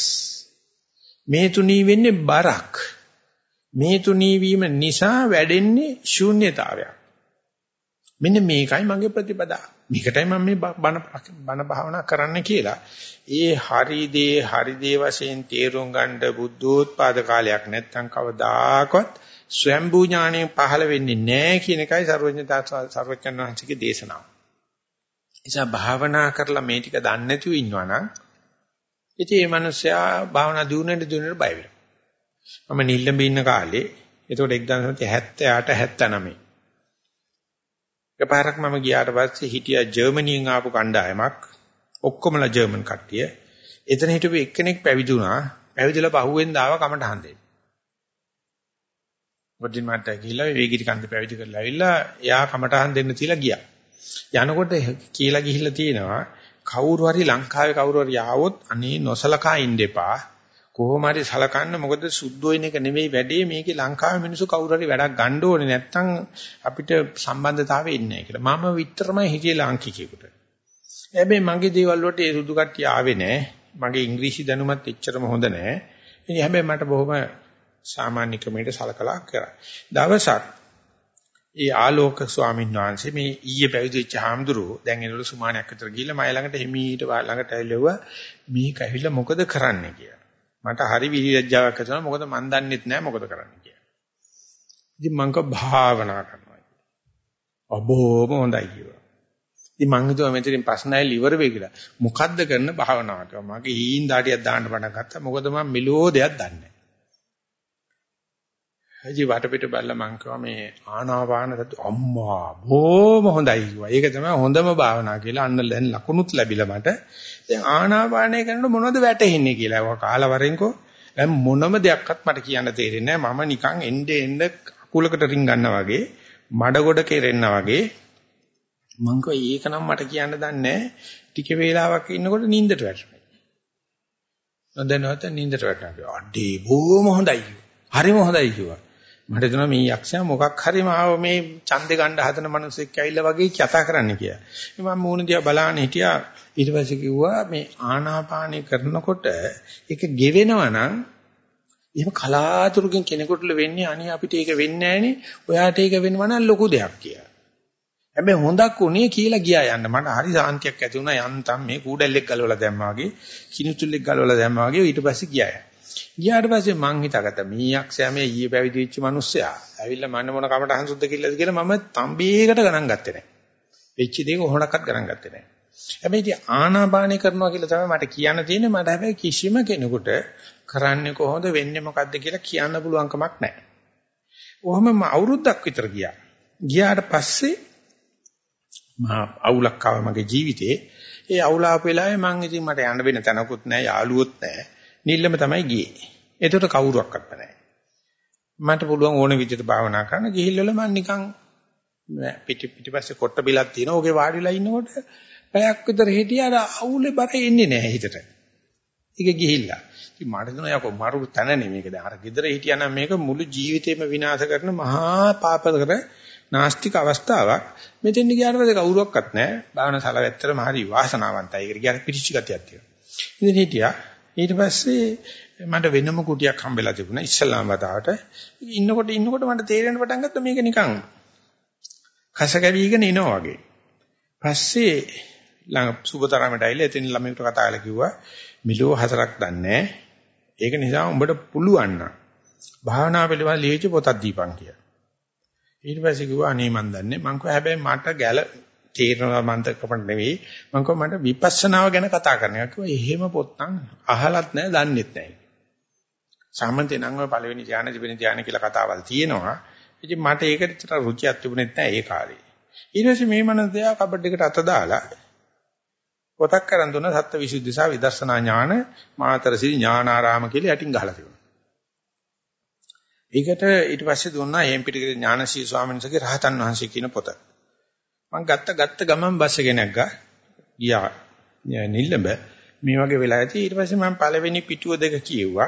Speaker 1: මේ තුනී වෙන්නේ බරක්. මේ තුනී වීම නිසා වැඩෙන්නේ ශූන්‍යතාවයක්. මෙන්න මේකයි මගේ ප්‍රතිපදාව. මේකටයි මම මේ බණ බණ භාවනා කරන්න කියලා. ඒ හරි දේ හරි දේ වශයෙන් තේරුම් ගන්න බුද්ධෝත්පාද කාලයක් නැත්තම් කවදාකවත් ස්වයම්බු ඥාණය පහළ වෙන්නේ නැහැ කියන එකයි සර්වඥතා සර්වඥාන්සේගේ දේශනාව. එසා භාවනා කරලා මේ ටික දන්නේ නැතුව ඉන්නවා නම් ඉතින් මේ මිනිස්සයා භාවනා දියුණුවෙන් දියුණුවට බය වෙනවා. මම නිල්ලඹ ඉන්න කාලේ එතකොට එක්දාස් නවසිය හැත්තෑ අට හැත්තෑ නවය එකපාරක් මම ගියාට පස්සේ හිටියා ජර්මනියෙන් ආපු කණ්ඩායමක් ඔක්කොමලා ජර්මන් කට්ටිය. එතන හිටපු එක්කෙනෙක් පැවිදි වුණා. පැවිදිලා පහුවෙන්ද ආව කමටහන් දෙන්න. වඩින් මට ගිහිල්ලා වේගිරි කන්ද පැවිදි කරලා ඇවිල්ලා එයා කමටහන් දෙන්න තියලා ගියා. යනකොට කියලා ගිහිල්ලා තියෙනවා කවුරු හරි ලංකාවේ කවුරු හරි ආවොත් අනේ නොසලකා ඉන්න එපා. කොහොම හරි සලකන්න මොකද සුද්ධ වෙන එක නෙවෙයි වැඩේ මේකේ ලංකාවේ මිනිස්සු කවුරු හරි වැඩක් ගන්න ඕනේ නැත්නම් අපිට සම්බන්ධතාවය ඉන්නේ නැහැ කියලා. මම විතරමයි හිටියේ ලාංකිකයෙකුට. හැබැයි මගේ දේවල් වලට ඒ සුදු කට්ටිය ආවේ නැහැ. මගේ ඉංග්‍රීසි දැනුමත් එච්චරම හොඳ නැහැ. ඉතින් හැබැයි මට බොහොම සාමාන්‍ය ක්‍රමයකට සලකලා කරා. දවසක් ඒ ආලෝක ස්වාමීන් වහන්සේ මේ ඊයේ පැවිදි වෙච්ච හාමුදුරුවෝ දැන් එනවලු සුමානයක් විතර ගිහිල්ලා මයි ළඟට හිමීට ළඟට ඇවිල්ලා මේක ඇවිල්ලා මොකද කරන්නේ කියලා. මට හරි විලිලැජ්ජාවක් ඇති වුණා. මොකද මන් දන්නෙත් නැහැ මොකද කරන්න කියලා. ඉතින් මං කව භාවනා කරනවා. අබෝම හොඳයි කිව්වා. ඉතින් මං හිතුවා මෙතනින් ප්‍රශ්නයි liver වෙයි කියලා. මොකද්ද කරන භාවනාවට? මගේ හීන් දාඩියක් දාන්න පටන් ගත්තා. මොකද මම මෙලෝ දෙයක් දන්නේ නැහැ. එජි වටපිට බලලා මං කිව්වා මේ ආනාපාන සති අම්මා බොහොම හොඳයි කිව්වා. ඒක තමයි හොඳම භාවනාව කියලා. අන්න දැන් ලකුණුත් ලැබිලා මට. දැන් ආනාපානය කරනකොට මොනවද වැටෙන්නේ කියලා. ඒක කාලා වරෙන්කෝ. දැන් මොනම දෙයක්වත් මට කියන්න තේරෙන්නේ නැහැ. මම නිකන් එnde end අකුලකට රින් ගන්නවා වගේ, මඩ ගොඩ කෙරෙන්නා වගේ. මං කිව්වා ඒක නම් මට කියන්න දන්නේ නැහැ. ටික වේලාවක් ඉන්නකොට නිින්දට වැටෙනවා. නොදැනුවත් නිින්දට වැටෙනවා. අඩේ බොහොම හොඳයි. හරිම හොඳයි කිව්වා. මට හිතුණා මේ යක්ෂයා මොකක් හරි මාව මේ ඡන්දේ ගන්න හදන මිනිස්සෙක් ඇවිල්ලා වගේ කතා කරන්න කියලා. මම මූණ දිහා බලාගෙන හිටියා. ඊට පස්සේ කිව්වා මේ ආනාපානය කරනකොට ඒක ගෙවෙනවා නම් එහෙම කලාතුරකින් කෙනෙකුට වෙන්නේ අනේ අපිට ඒක වෙන්නේ නැහනේ. ඔයාට ඒක වෙනවා නම් ලොකු දෙයක් කියලා. හැබැයි හොඳක් උනේ කියලා ගියා යන්න. මට හරි සාන්තියක් ඇති වුණා යන්තම් මේ කූඩැල්ලෙක් ගලවලා දැම්මා වගේ, කිනුතුල්ලෙක් ගලවලා දැම්මා වගේ. ඊට පස්සේ ගියා. ගියාට පස්සේ මං හිතාගත්තා මේ යක්ෂයා මේ ඊයේ පැවිදි වෙච්ච මිනිස්සයා ඇවිල්ලා මන්න මොන කමටහන් සුද්ධ කිල්ලද කියලා මම තම්බීකට ගණන් ගත්තේ නැහැ. වෙච්ච දේක හොණක්වත් ගණන් ගත්තේ නැහැ. හැබැයි ඉතින් ආනාපානය කරනවා කියලා තමයි මට කියන්න තියෙන්නේ. මට හැබැයි කිසිම කෙනෙකුට කරන්නේ කොහොමද වෙන්නේ මොකද්ද කියලා කියන්න පුළුවන් කමක් නැහැ. කොහොම අවුරුද්දක් විතර ගියා. ගියාට පස්සේ මහා අවුලක් ආවා මගේ ජීවිතේ. ඒ අවුල ආපු වෙලාවේ මං ඉතින් මට යන්න වෙන තැනකුත් නැහැ, යාළුවොත් නැහැ. නිල්ලම තමයි ගියේ. ඒකට කවුරුවක්වත් නැහැ. මට පුළුවන් ඕන විදිහට භාවනා කරන්න ගිහිල්ලා මම නිකන් පිටි පිටිපස්සේ කොට බිලක් තියෙනවා. ඕකේ වාඩිලා ඉන්නකොට පැයක් විතර හිටියා අර අවුලේ බර එන්නේ නැහැ හිතට. ඒක ගිහිල්ලා. ඉතින් මට දුන යකෝ මරු තැන නෙමේක. දැන් අර ගෙදර හිටියානම් මේක මුළු ජීවිතේම විනාශ කරන මහා පාපකර නාස්තික අවස්ථාවක්. මෙතෙන් ගියාට පස්සේ කවුරුවක්වත් නැහැ. භාවනා ශාලාව ඇත්තටම හරි වාසනාවන්තයි. ඒකට ගියාට පිටිච්ච ගතියක් තියෙනවා. ඉතින් හිටියා. ඊට පස්සේ මට වෙනම කුටියක් හම්බෙලා තිබුණා ඉස්ලාම් වතාවට. ඉන්නකොට ඉන්නකොට මට තේරෙන්න පටන් ගත්තා මේක නිකන් කස කැවිගෙන එනවා වගේ. පස්සේ ළඟ සුබතරමට ඇවිල්ලා එතන ළමයිට කතා කරලා කිව්වා මිලෝ හතරක් දන්නේ. ඒක නිසා උඹට පුළුවන් නම් භාවනා පිළිවෙල ලියච්ච පොතක් දීපන් කියලා. ඊට පස්සේ කිව්වා අනේ මන් දන්නේ මං කිව්වා හැබැයි මට ගැල තේරෙනවා මන්ද කපන්න නෙවෙයි මං කිව්වා මට විපස්සනාව ගැන කතා කරන්න. ඒක කිව්වා එහෙම පොත් නම් අහලත් නැහැ දන්නෙත් නැහැ. සාමාන්‍යයෙන් නම් ඔය පළවෙනි ධානය දෙවෙනි ධානය කියලා කතාවල් තියෙනවා. ඉතින් මට ඒකට විතර රුචියක් තිබුණෙත් නැහැ ඒ කාලේ. ඊට පස්සේ මේ මනසයා කබඩ් එකට අත දාලා පොතක් කරන් දුන්න සත්ත්වවිසුද්ධි සහ විදර්ශනා ඥාන මාතරසිරි ඥානාරාම කියලා යටින් ගහලා තිබුණා. ඒකට ඊට පස්සේ දුන්නා හේම්පිටිගේ ඥානසී ස්වාමීන් වහන්සේගේ රහතන් වහන්සේ කියන පොත. මම ගත්ත ගත්ත ගමන් බස් එකේ නැග්ගා. ගියා නිල්ලඹ මේ වගේ වෙලා ඇති. ඊට පස්සේ මම පළවෙනි පිටුව දෙක කියෙව්වා.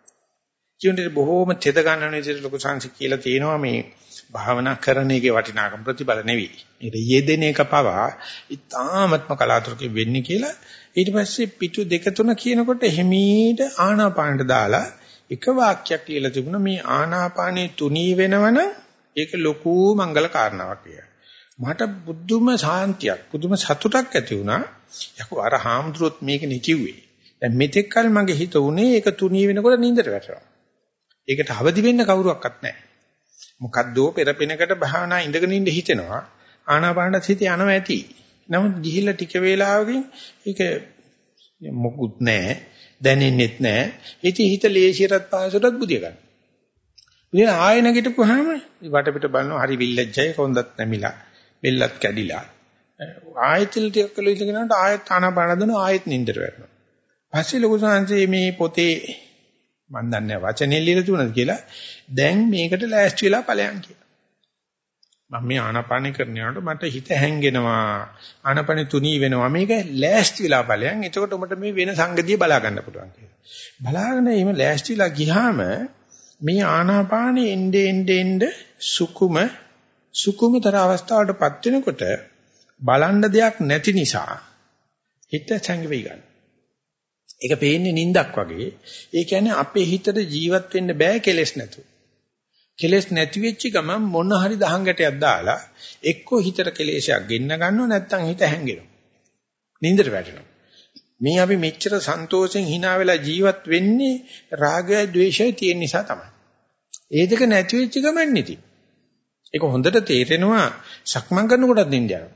Speaker 1: කියුනේ බොහෝම තෙද ගන්නන විදිහට ලොකු සංසි කියලා තියෙනවා මේ භාවනා කරන එකේ වටිනාකම ප්‍රතිඵල නෙවෙයි. ඒක යෙදෙන එක පවා ඉතාමත්ම කලාතුරකින් වෙන්නේ කියලා. ඊට පස්සේ පිටු දෙක තුන කියනකොට හිමීට ආනාපානට දාලා එක වාක්‍යයක් කියලා තිබුණා මේ ආනාපානේ තුනී වෙනවනම් ඒක ලොකු මංගල කාරණාවක් කියලා. මට බුදුම ශාන්තියක් බුදුම සතුටක් ඇති වුණා. යකෝ අර හාමුදුරුවොත් මේක නිකිව්වේ. දැන් මෙතෙක් කල මගේ හිත උනේ ඒක තුනී වෙනකොට නින්දට වැටෙනවා. ඒකට අවදි වෙන්න කවුරුවක්වත් නැහැ. මොකද්දෝ පෙරපිනකට භාවනා ඉඳගෙන ඉඳ හිතෙනවා. ආනාපානට හිත යනවා ඇති. නමුත් ගිහිල්ලා ටික වේලාවකින් ඒක මොකුත් නැහැ. දැනෙන්නෙත් නැහැ. ඉතින් හිත ලේසියටත් පහසුටත් බුදිය ගන්න. ඉතින් ආයෙ නැගිටපුවාම වටපිට බලනවා හරි විල්ලජ්ජයි කොන්දත් නැමිලා. බෙල්ලත් කැඩිලා. ආයෙත් ටිකක් කළා ඉඳගෙනට ආයෙත් ආනාපාන දෙනවා ආයෙත් නින්දට වැටෙනවා. පස්සේ ලොකු සංහසේ මේ පොතේ මම දන්නේ වචනේ ලියලා තුනද කියලා දැන් මේකට ලෑස්ති වෙලා ඵලයන් කියලා. මම මේ ආනාපාන කරන යනකොට මට හිත හැංගෙනවා. ආනාපාන තුනී වෙනවා. මේක ලෑස්ති වෙලා ඵලයන්. එතකොට උඹට මේ වෙන සංගතිය බලා ගන්න පුළුවන් කියලා. බලාගෙන එහෙම ලෑස්තිලා ගියාම මේ ආනාපානෙ එnde ende ende සුකුම සුකුමතර අවස්ථාවටපත් වෙනකොට බලන්න දෙයක් නැති නිසා හිත සංගෙවි ගන්න. ඒක පේන්නේ නිින්දක් වගේ. ඒ කියන්නේ අපේ හිතට ජීවත් වෙන්න බෑ කෙලෙස් නැතුව. කෙලෙස් නැති වෙච්ච ගමන් මොන හරි දහංගටයක් දාලා එක්කෝ හිතට කෙලෙසයක් ගෙන්න ගන්නවා නැත්නම් හිත හැංගෙනවා. නිින්දට වැටෙනවා. මේ අපි මෙච්චර සන්තෝෂෙන් hina වෙලා ජීවත් වෙන්නේ රාගයයි ద్వේෂයයි තියෙන නිසා තමයි. ඒ දෙක නැති වෙච්ච ගමන් නෙති. ඒක හොඳට තේරෙනවා සක්මන් කරනකොටත් නිින්ද යනවා.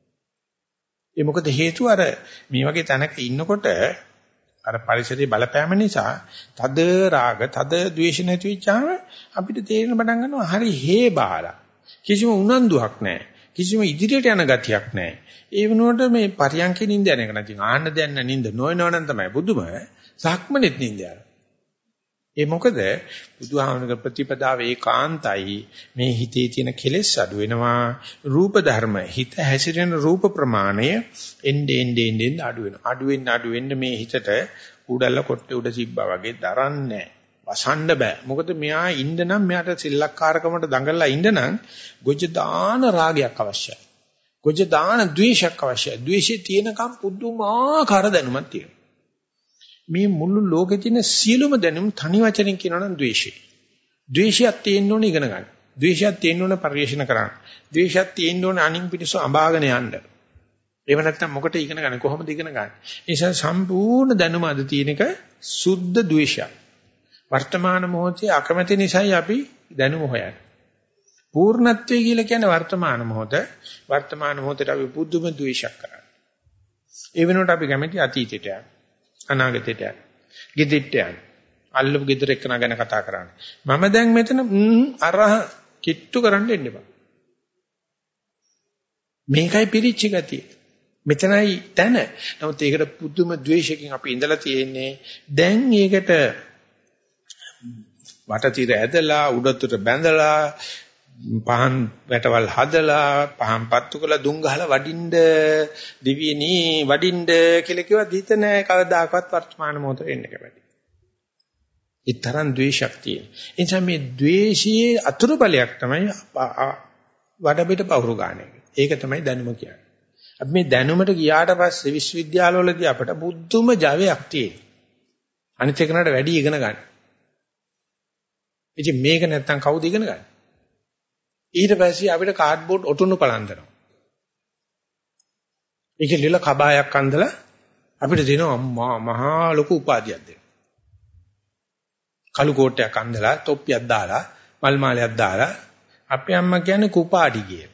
Speaker 1: ඒ මොකද හේතුව අර මේ වගේ තැනක ඉන්නකොට අර පරිසරයේ බලපෑම නිසා තද රාග තද ද්වේෂ නැති වෙච්චාම අපිට තේරෙන පටන් ගන්නවා හරි හේ බාලා කිසිම උනන්දුවක් නැහැ කිසිම ඉදිරියට යන ගතියක් නැහැ ඒ වෙනුවට මේ පරියන්කේ නිින්ද යන එක නැති ආන්න දැන්න නිින්ද නොයනවනම් තමයි බුදුම සක්මනෙත් නිින්ද යනවා ඒ මොකද බුදුහාමරගේ ප්‍රතිපදාව ඒකාන්තයි මේ හිතේ තියෙන කෙලෙස් අඩු වෙනවා රූප ධර්ම හිත හැසිරෙන රූප ප්‍රමාණය එnde ende ende අඩු වෙනවා අඩු වෙන්න අඩු වෙන්න මේ හිතට උඩල්ල කොට්ටේ උඩ සිබ්බා වගේ දරන්නේ වසන්න බෑ මොකද මෙයා ඉන්න නම් මෙයාට සිල්ලක්කාරකමට දඟලලා ඉන්න නම් ගොජ දාන රාගයක් අවශ්‍යයි ගොජ දාන ද්වේෂයක් අවශ්‍යයි ද්වේෂය තියෙනකම් පුදුමාකාර දැනුමක් තියෙනවා මේ මුළු ලෝකේ තියෙන සියලුම දැනුම් තනි වචනෙන් කියනවා නම් ද්වේෂය. ද්වේෂයක් තියෙන්න ඕනේ ඉගෙන ගන්න. ද්වේෂයක් තියෙන්න ඕනේ පරිශීලන කරන්න. ද්වේෂයක් තියෙන්න ඕනේ අනින් පිටස අඹාගෙන යන්න. ඒව නැත්තම් මොකට ඉගෙන ගන්න කොහොමද ඉගෙන ගන්න? ඒ නිසා සම්පූර්ණ දැනුම අද තියෙන එක සුද්ධ ද්වේෂයක්. වර්තමාන මොහොතේ අකමැති නිසායි අපි දැනුම හොයන්නේ. පූර්ණත්වය කියලා කියන්නේ වර්තමාන මොහොත. වර්තමාන මොහොතේ අපි බුද්ධම ද්වේෂයක් කරන්නේ. ඒ වෙනුවට අපි කැමති අතීතයට යන්න. අනාගතයට යන්න. ගෙදෙට්ට යන්න. අල්ලපු ගෙදර එක්කන ගැන කතා කරන්නේ. මම දැන් මෙතන අරහ කිට්ටු කරන්න එන්න බෑ. මේකයි පිරිච්ච ගතිය. මෙතනයි තැන. නමුත් ඒකට පුදුම ද්වේෂයකින් අපි ඉඳලා තියෙන්නේ. දැන් ඒකට වටතිර ඇදලා උඩතුර බැඳලා පහන් වැටවල් හදලා පහන් පත්තු කරලා දුම් ගහලා වඩින්න දිවියනි වඩින්න කියලා කිව්වත් හිත නැහැ කවදාකවත් වර්තමාන මොහොතේ එන්න කැමති. ඒ තරම් ද්වේෂයක් තියෙන. ඒ නිසා මේ ද්වේෂයේ අතුරු බලයක් තමයි වඩ පිට පවුරු ගන්න. ඒක තමයි දැනුම කියන්නේ. අපි මේ දැනුමට ගියාට පස්සේ විශ්වවිද්‍යාලවලදී අපට බුද්ධම ජවයක් තියෙනවා. අනිත් එකනට වැඩි ඉගෙන ගන්න. ඉතින් මේක නැත්තම් කවුද ඉගෙන ගන්නේ? ඊට පස්සේ අපිට කාඩ්බෝඩ් ඔටුනු පලන්දනවා. ඒකේ ලිල කබායක් අඳලා අපිට දෙනවා මහා ලොකු උපාධියක් දෙනවා. කළු කෝට්ටයක් අඳලා තොප්පියක් දාලා මල් මාලයක් දාලා අපේ අම්මා කියන්නේ කුපාඩි කිය.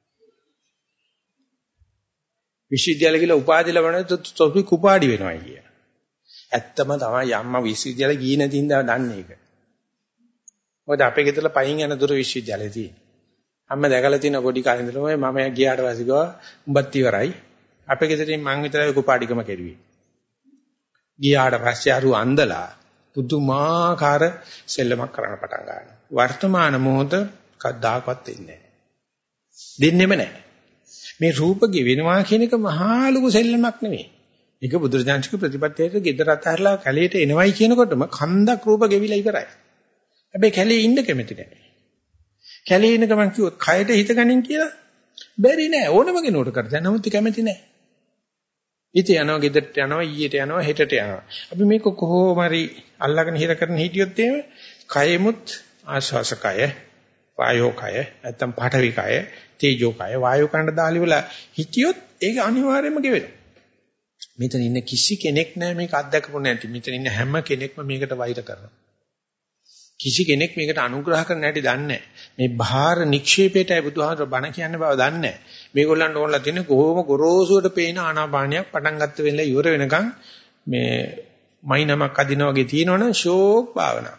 Speaker 1: විශ්වවිද්‍යාලය කියලා උපාධි ලැබුණා තොප්පි කුපාඩි වෙනවා කිය. ඇත්තම තමයි අම්මා විශ්වවිද්‍යාලේ ගියේ නැති ඉඳලා දන්නේ ඒක. මොකද අපේ ගෙදර පයින් යන දුර විශ්වවිද්‍යාලේ තියෙන. අම්ම දැකලා තියෙන පොඩි කාලේ ඉඳලම මම ගියාට පස්සේ ගියා උඹත් ඉවරයි. අපේ ගෙදරින් මං විතරයි කුපාඩිකම කෙරුවේ. ගියාට පස්සේ අරු අන්දලා පුදුමාකාර සෙල්ලමක් කරන්න පටන් ගන්නවා. වර්තමාන මොහොත කද්දාකවත් දෙන්නේ නැහැ. දෙන්නෙම නැහැ. මේ රූප ගෙවෙනවා කියන එක මහා ලොකු සෙල්ලමක් නෙවෙයි. ඒක බුදුරජාණන්ගේ ප්‍රතිපත්තියට ගෙදර අතහැරලා කැලේට එනවයි කියනකොටම කන්දක් රූප ගෙවිලා ඉවරයි. හැබැයි කැලේ ඉන්න කැමති නැහැ. කැලේ ඉන්න ගමන් කිව්වොත් කයට හිත ගනින් කියලා බැරි නෑ ඕනම කෙනෙකුට කරද. නමුත් කැමති නෑ. ඉතින් යනවා ගෙදරට යනවා ඊයට යනවා හෙටට යනවා. අපි මේක කොහොම හරි අල්ලගෙන හිර කරන හිටියොත් එහෙම කයෙමුත් ආශ්වාසකය වායෝකය නැත්තම් පාඨවිකය තේජෝකය වායෝකණ්ඩ දාලි වල හිටියොත් ඒක අනිවාර්යයෙන්ම ගෙවෙනවා. මෙතන ඉන්න කිසි කෙනෙක් නෑ මේක අත්දකපු නැති. මෙතන ඉන්න හැම කෙනෙක්ම මේකට වෛර කරනවා. කිසි කෙනෙක් මේකට අනුග්‍රහ කරන්න හැටි දන්නේ නැහැ. මේ බාහිර නික්ෂේපයටයි බුදුහාමර බණ කියන්නේ බව දන්නේ නැහැ. මේගොල්ලන්ට ඕනලා තියෙන්නේ කොහොම ගොරෝසුවට පේන ආනාපානියක් පටන් ගත්ත වෙලේ ඉවර වෙනකන් මේ මයිනමක් අදිනා වගේ තියෙනවනේ ෂෝක් භාවනාව.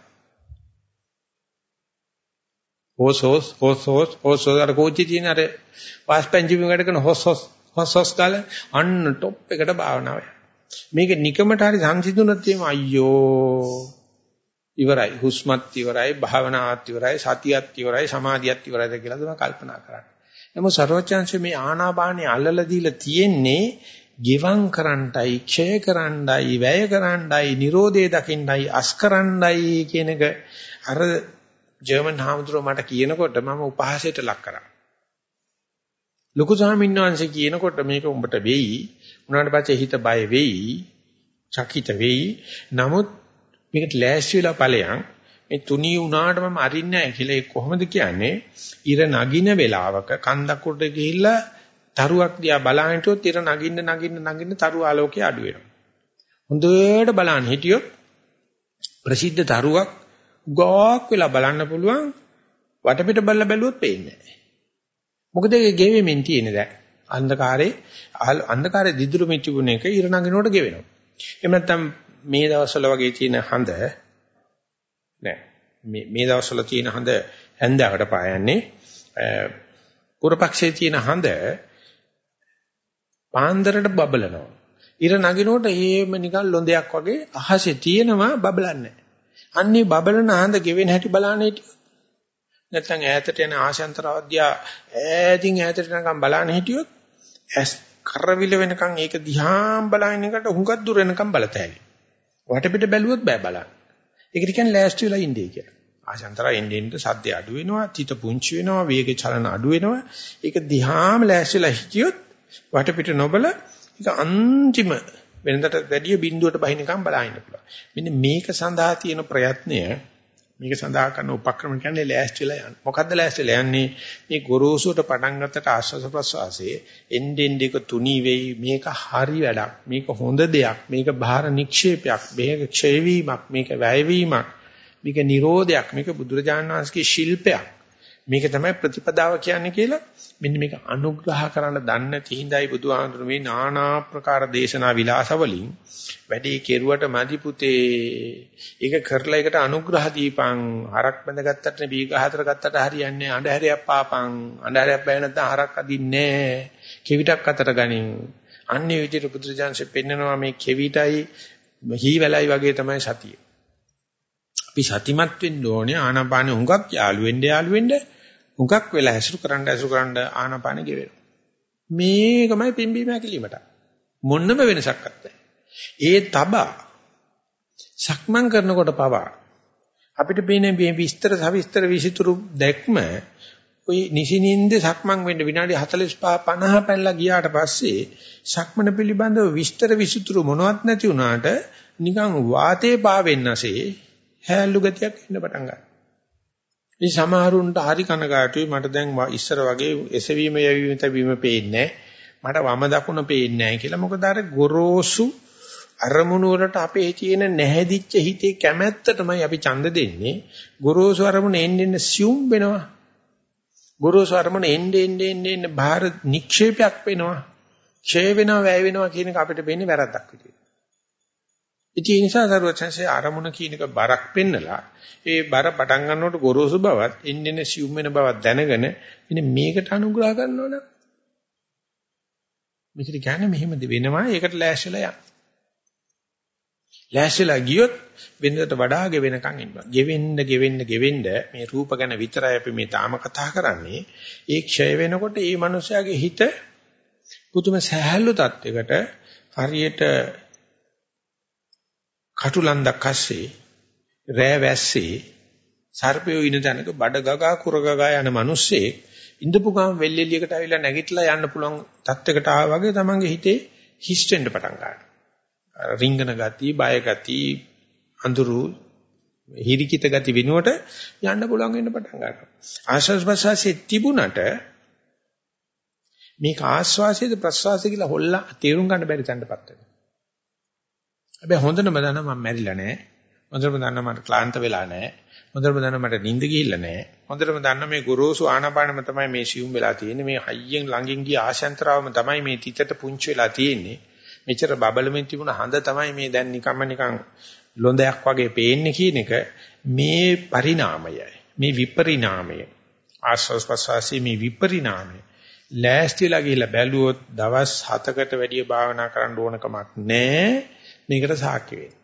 Speaker 1: හොස් හොස් හොස් හොස් හොස් අර කෝච්චි තියෙන අර වාස්පෙන්ජිමින් වැඩ කරන හොස් හොස් හොස් හොස් කාලේ අන්න টොප් එකට භාවනාව. මේක නිකමට හරි සංසිඳුනොත් එimhe අයියෝ ඉවරයි හුස්මත් ඉවරයි භාවනාවත් ඉවරයි සතියත් ඉවරයි සමාධියත් ඉවරයිද කියලා තමයි කල්පනා කරන්නේ. නමුත් සර්වචන්සේ මේ ආනාපානිය අල්ලලා දීලා තියෙන්නේ ගිවං කරන්නයි, ක්ෂය කරන්නයි, වැය කරන්නයි, Nirodhe දකින්නයි, අස් කරන්නයි කියන එක අර ජර්මන් හාමුදුරුවෝ මට කියනකොට මම උපහාසයට ලක් කරා. ලොකු ස්වාමීන් වහන්සේ කියනකොට මේක උඹට වෙයි. උනාට පස්සේ හිත බය වෙයි, චකිත වෙයි. නමුත් මේකට ලෑස්ති වෙලා ඵලයන් මේ තුනී වුණාට මම අරින්නේ නැහැ කියලා ඒ කොහොමද කියන්නේ? ඉර නගින වෙලාවක කන්දක් උඩ ගිහිල්ලා තරුවක් දිහා බලන හිටියොත් ඉර නගින්න නගින්න නගින්න තරු ආලෝකය අඩු වෙනවා. හොඳට බලන්න හිටියොත් ප්‍රසිද්ධ තරුවක් ගොක් වෙලා බලන්න පුළුවන් වටපිට බලලා බැලුවොත් පේන්නේ නැහැ. මොකද ඒ ගෙවෙමින් තියෙන්නේ දැන්. අන්ධකාරේ අන්ධකාරේ දිදුරු මිච්චුන එක ඉර නගිනකොට ගෙවෙනවා. එහෙම නැත්නම් මේ දවස්වල වගේ තියෙන හඳ නෑ මේ මේ දවස්වල තියෙන හඳ හැන්දෑවට පායන්නේ පුරපක්ෂයේ තියෙන හඳ පාන්දරට බබලනවා ඉර නගිනකොට එහෙම නිකන් ලොඳයක් වගේ අහසේ තියෙනවා බබලන්නේ අන්නේ බබලන හඳ ගෙවෙන හැටි බලන්නේ හිටියොත් නැත්නම් ඈතට යන ආශාන්තරවද්‍ය ඈතින් ඈතට යනකම් බලන්නේ හිටියොත් ඇස් කරවිල වෙනකම් ඒක දිහාම බලන එකට හුඟක් දුර වෙනකම් බලතැයි වටපිට බැලුවොත් බෑ බලන්න. ඒකට කියන්නේ ලෑස්ති වෙලා ඉන්නේ කියලා. ආශාන්තරා එන්නේ ඉන්න සද්ද අඩු වෙනවා, තිත පුංචි වෙනවා, වේගේ චලන අඩු වෙනවා. ඒක දිහාම ලෑස්ති වෙලා හිටියොත් වටපිට නොබල ඒක අන්තිම වෙනදට වැඩි බිඳුවට බහිනකම් බලන්න පුළුවන්. මෙන්න මේක සඳහා තියෙන ප්‍රයත්නය මේක සඳහා කරන උපක්‍රම කියන්නේ ලෑස්ති වෙලා යන්න. මොකද්ද ලෑස්ති වෙලා යන්නේ? මේ ගොරෝසුවට පටන් ගන්නට ආශ්වාස ප්‍රශ්වාසයේ එන්ඩෙන්ඩ එක තුනී වෙයි. මේක හරි වැඩක්. මේක හොඳ දෙයක්. මේක බාහිර නික්ෂේපයක්. මේක ක්ෂය වීමක්. මේක වැය වීමක්. මේක නිරෝධයක්. මේක බුදුරජාණන් වහන්සේගේ ශිල්පයක්. මේක තමයි ප්‍රතිපදාව කියන්නේ කියලා මෙන්න මේක අනුග්‍රහ කරන්න දන්න තිහිඳයි බුදුහාමුදුරු මේ নানা ආකාර දේශනා විලාසවලින් වැඩි කෙරුවට මදි පුතේ ඒක කරලා ඒකට අනුග්‍රහ දීපං හරක් බඳගත්තට බීග හතර ගත්තට හරියන්නේ අඬහැරයක් පාපං අඬහැරයක් බෑ නැත්නම් හරක් අදින්නේ කෙවිතක් අතට ගනින් අන්නේ විදිහට බුදුරජාන්සේ පෙන්නනවා මේ කෙවිතයි හීවැලයි වගේ තමයි සතිය. අපි සතිමත් වෙන්න ඕනේ ආනාපානෙ හුඟක් යාළු වෙන්න යාළු වෙන්න හුඟක් වෙලා ඇසුරු කරන්න ඇසුරු කරන්න ආනාපානෙ ගෙවෙනවා. මේකමයි පිම්බීම හැකිලිමට. මොන්නම වෙනසක් නැහැ. ඒ තබා සක්මන් කරනකොට පවා අපිට පේන මේ විස්තර සවිස්තර විසිතුරු දැක්ම ඔය නිසිනින්ද සක්මන් වෙන්න විනාඩි හතළිස් පහ පනහ පැනලා ගියාට පස්සේ සක්මන පිළිබඳව විස්තර විසිතුරු මොනවත් නැති වුණාට නිකන් වාතේ පාවෙන්නසේ හැලු ගතියක් එන්න පටන් ගන්නවා. මේ සමහරුන්ට හරි කනගාටුයි මට දැන් ඉස්සර වගේ එසවීම යැවීම තැබීම පේන්නේ මට වම දකුණ පේන්නේ නැහැ කියලා. මොකද අර ගොරෝසු අරමුණු වලට අපේ තියෙන නැහැදිච්ච හිතේ කැමැත්ත තමයි අපි ඡන්ද දෙන්නේ. ගොරෝසු අරමුණ එන්න එන්න සියුම් වෙනවා. ගොරෝසු අරමුණ එන්න එන්න එන්න එන්න බාහිර නික්ෂේපයක් වෙනවා. ඡය වෙනවා වැය වෙනවා කියන එක අපිට වෙන්නේ වැරද්දක් විදියට. ඒ නිසා සරුවචන්සේ අරමුණ කියන එක බරක් පෙන්නලා ඒ බර පටන් ගන්නකොට ගොරෝසු බවත් එන්න එන්න සියුම් වෙන බවත් දැනගෙන ඉතින් මේකට අනුග්‍රහ කරනවා නම් මේකට කියන්නේ මෙහෙම වෙනවා. ඒකට ලෑස්තිලා යන්න. ලෑස්තිලා ගියොත් වෙනදට වඩා ගෙවෙනකන් ඉන්නවා. ගෙවෙන්න ගෙවෙන්න ගෙවෙන්න මේ රූප ගැන විතරයි අපි මේ තාම කතා කරන්නේ. ඒ ක්ෂය වෙනකොට මේ මනුස්සයාගේ හිත පුදුම සහැල්ලු තත්යකට හරියට කටුලන්දක් අස්සේ රෑ වැස්සේ සර්පයෝ ඉන තැනක බඩ ගගා කුර ගගා යන මිනිස්සේ ඉඳපු ගාම වෙල්ෙලියකට ආවිලා නැගිටලා යන්න පුළුවන් තත්යකට ආවා වගේ තමන්ගේ හිතේ හිස් වෙන්න පටන් ගන්නවා. රිංගන ගති, බය ගති, අඳුරු, හිරිකිත ගති වෙනුවට යන්න පුළුවන් වෙන්න පටන් ගන්නවා. ආශ්වාස ප්‍රශ්වාසයේ තිබුණට මේක ආශ්වාසයේද ප්‍රශ්වාසය කියලා හොල්ලා තේරුම් ගන්න බැරි තැනටපත් වෙනවා. හැබැයි හොඳටම දන්නා මම මැරිලා නැහැ. හොඳටම දන්නා මට ක්ලාන්ත වෙලා නැහැ. හොඳටම දන්නා මට නිින්ද ගිහිල්ලා නැහැ. හොඳටම දන්නා මේ ගොරෝසු ආනාපානෙම තමයි මේ සියුම් වෙලා තියෙන්නේ. මේ හයියෙන් ළඟින් ගිය ආශයන්තරවම තමයි මේ තිතට පුංචි වෙලා තියෙන්නේ. මෙච්චර බබලමින් තිබුණ හඳ තමයි මේ දැන් නිකම්ම නිකන් ලොඳයක් වගේ පේන්නේ කියන එක මේ පරිණාමයයි. මේ විපරිණාමය. ආස්වාස් ප්‍රසවාසී මේ විපරිණාමය. ලෑස්තිලා ගිහිල්ලා බැලුවොත් දවස් හතකට වැඩිය භාවනා කරන්න ඕන කමක් නැහැ. මේකට සාක්ෂි වෙන්න.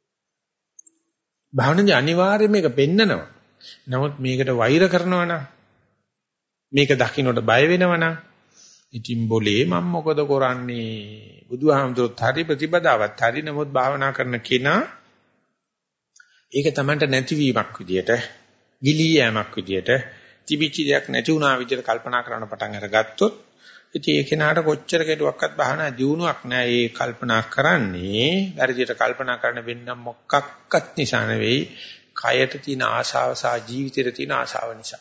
Speaker 1: භාවනාවේ අනිවාර්යයෙන් මේක පෙන්නනවා. නමුත් මේකට වෛර කරනවා නම් මේක දකින්නට බය වෙනවා නම් ඉතින් બોලේ මම මොකද කරන්නේ? බුදුහාමුදුරුවෝ හරි ප්‍රතිපදාවත් හරි නමුත් භාවනා කරන කෙනා ඒක Tamanට නැතිවීමක් විදියට, ගිලී යෑමක් විදියට, තිබිච්ච දෙයක් නැති වුණා විදියට කල්පනා කරන්න පටන් අරගත්තොත් ඉතින් ඒ කෙනාට කොච්චර කෙටුවක්වත් භාවනා දියුණුවක් නැහැ. ඒ කල්පනා කරන්නේ වැරදියට කල්පනා කරන වෙන්න මොකක්වත් නිසා නෙවෙයි, කයට තියෙන ආශාව සහ ජීවිතයට තියෙන ආශාව නිසා.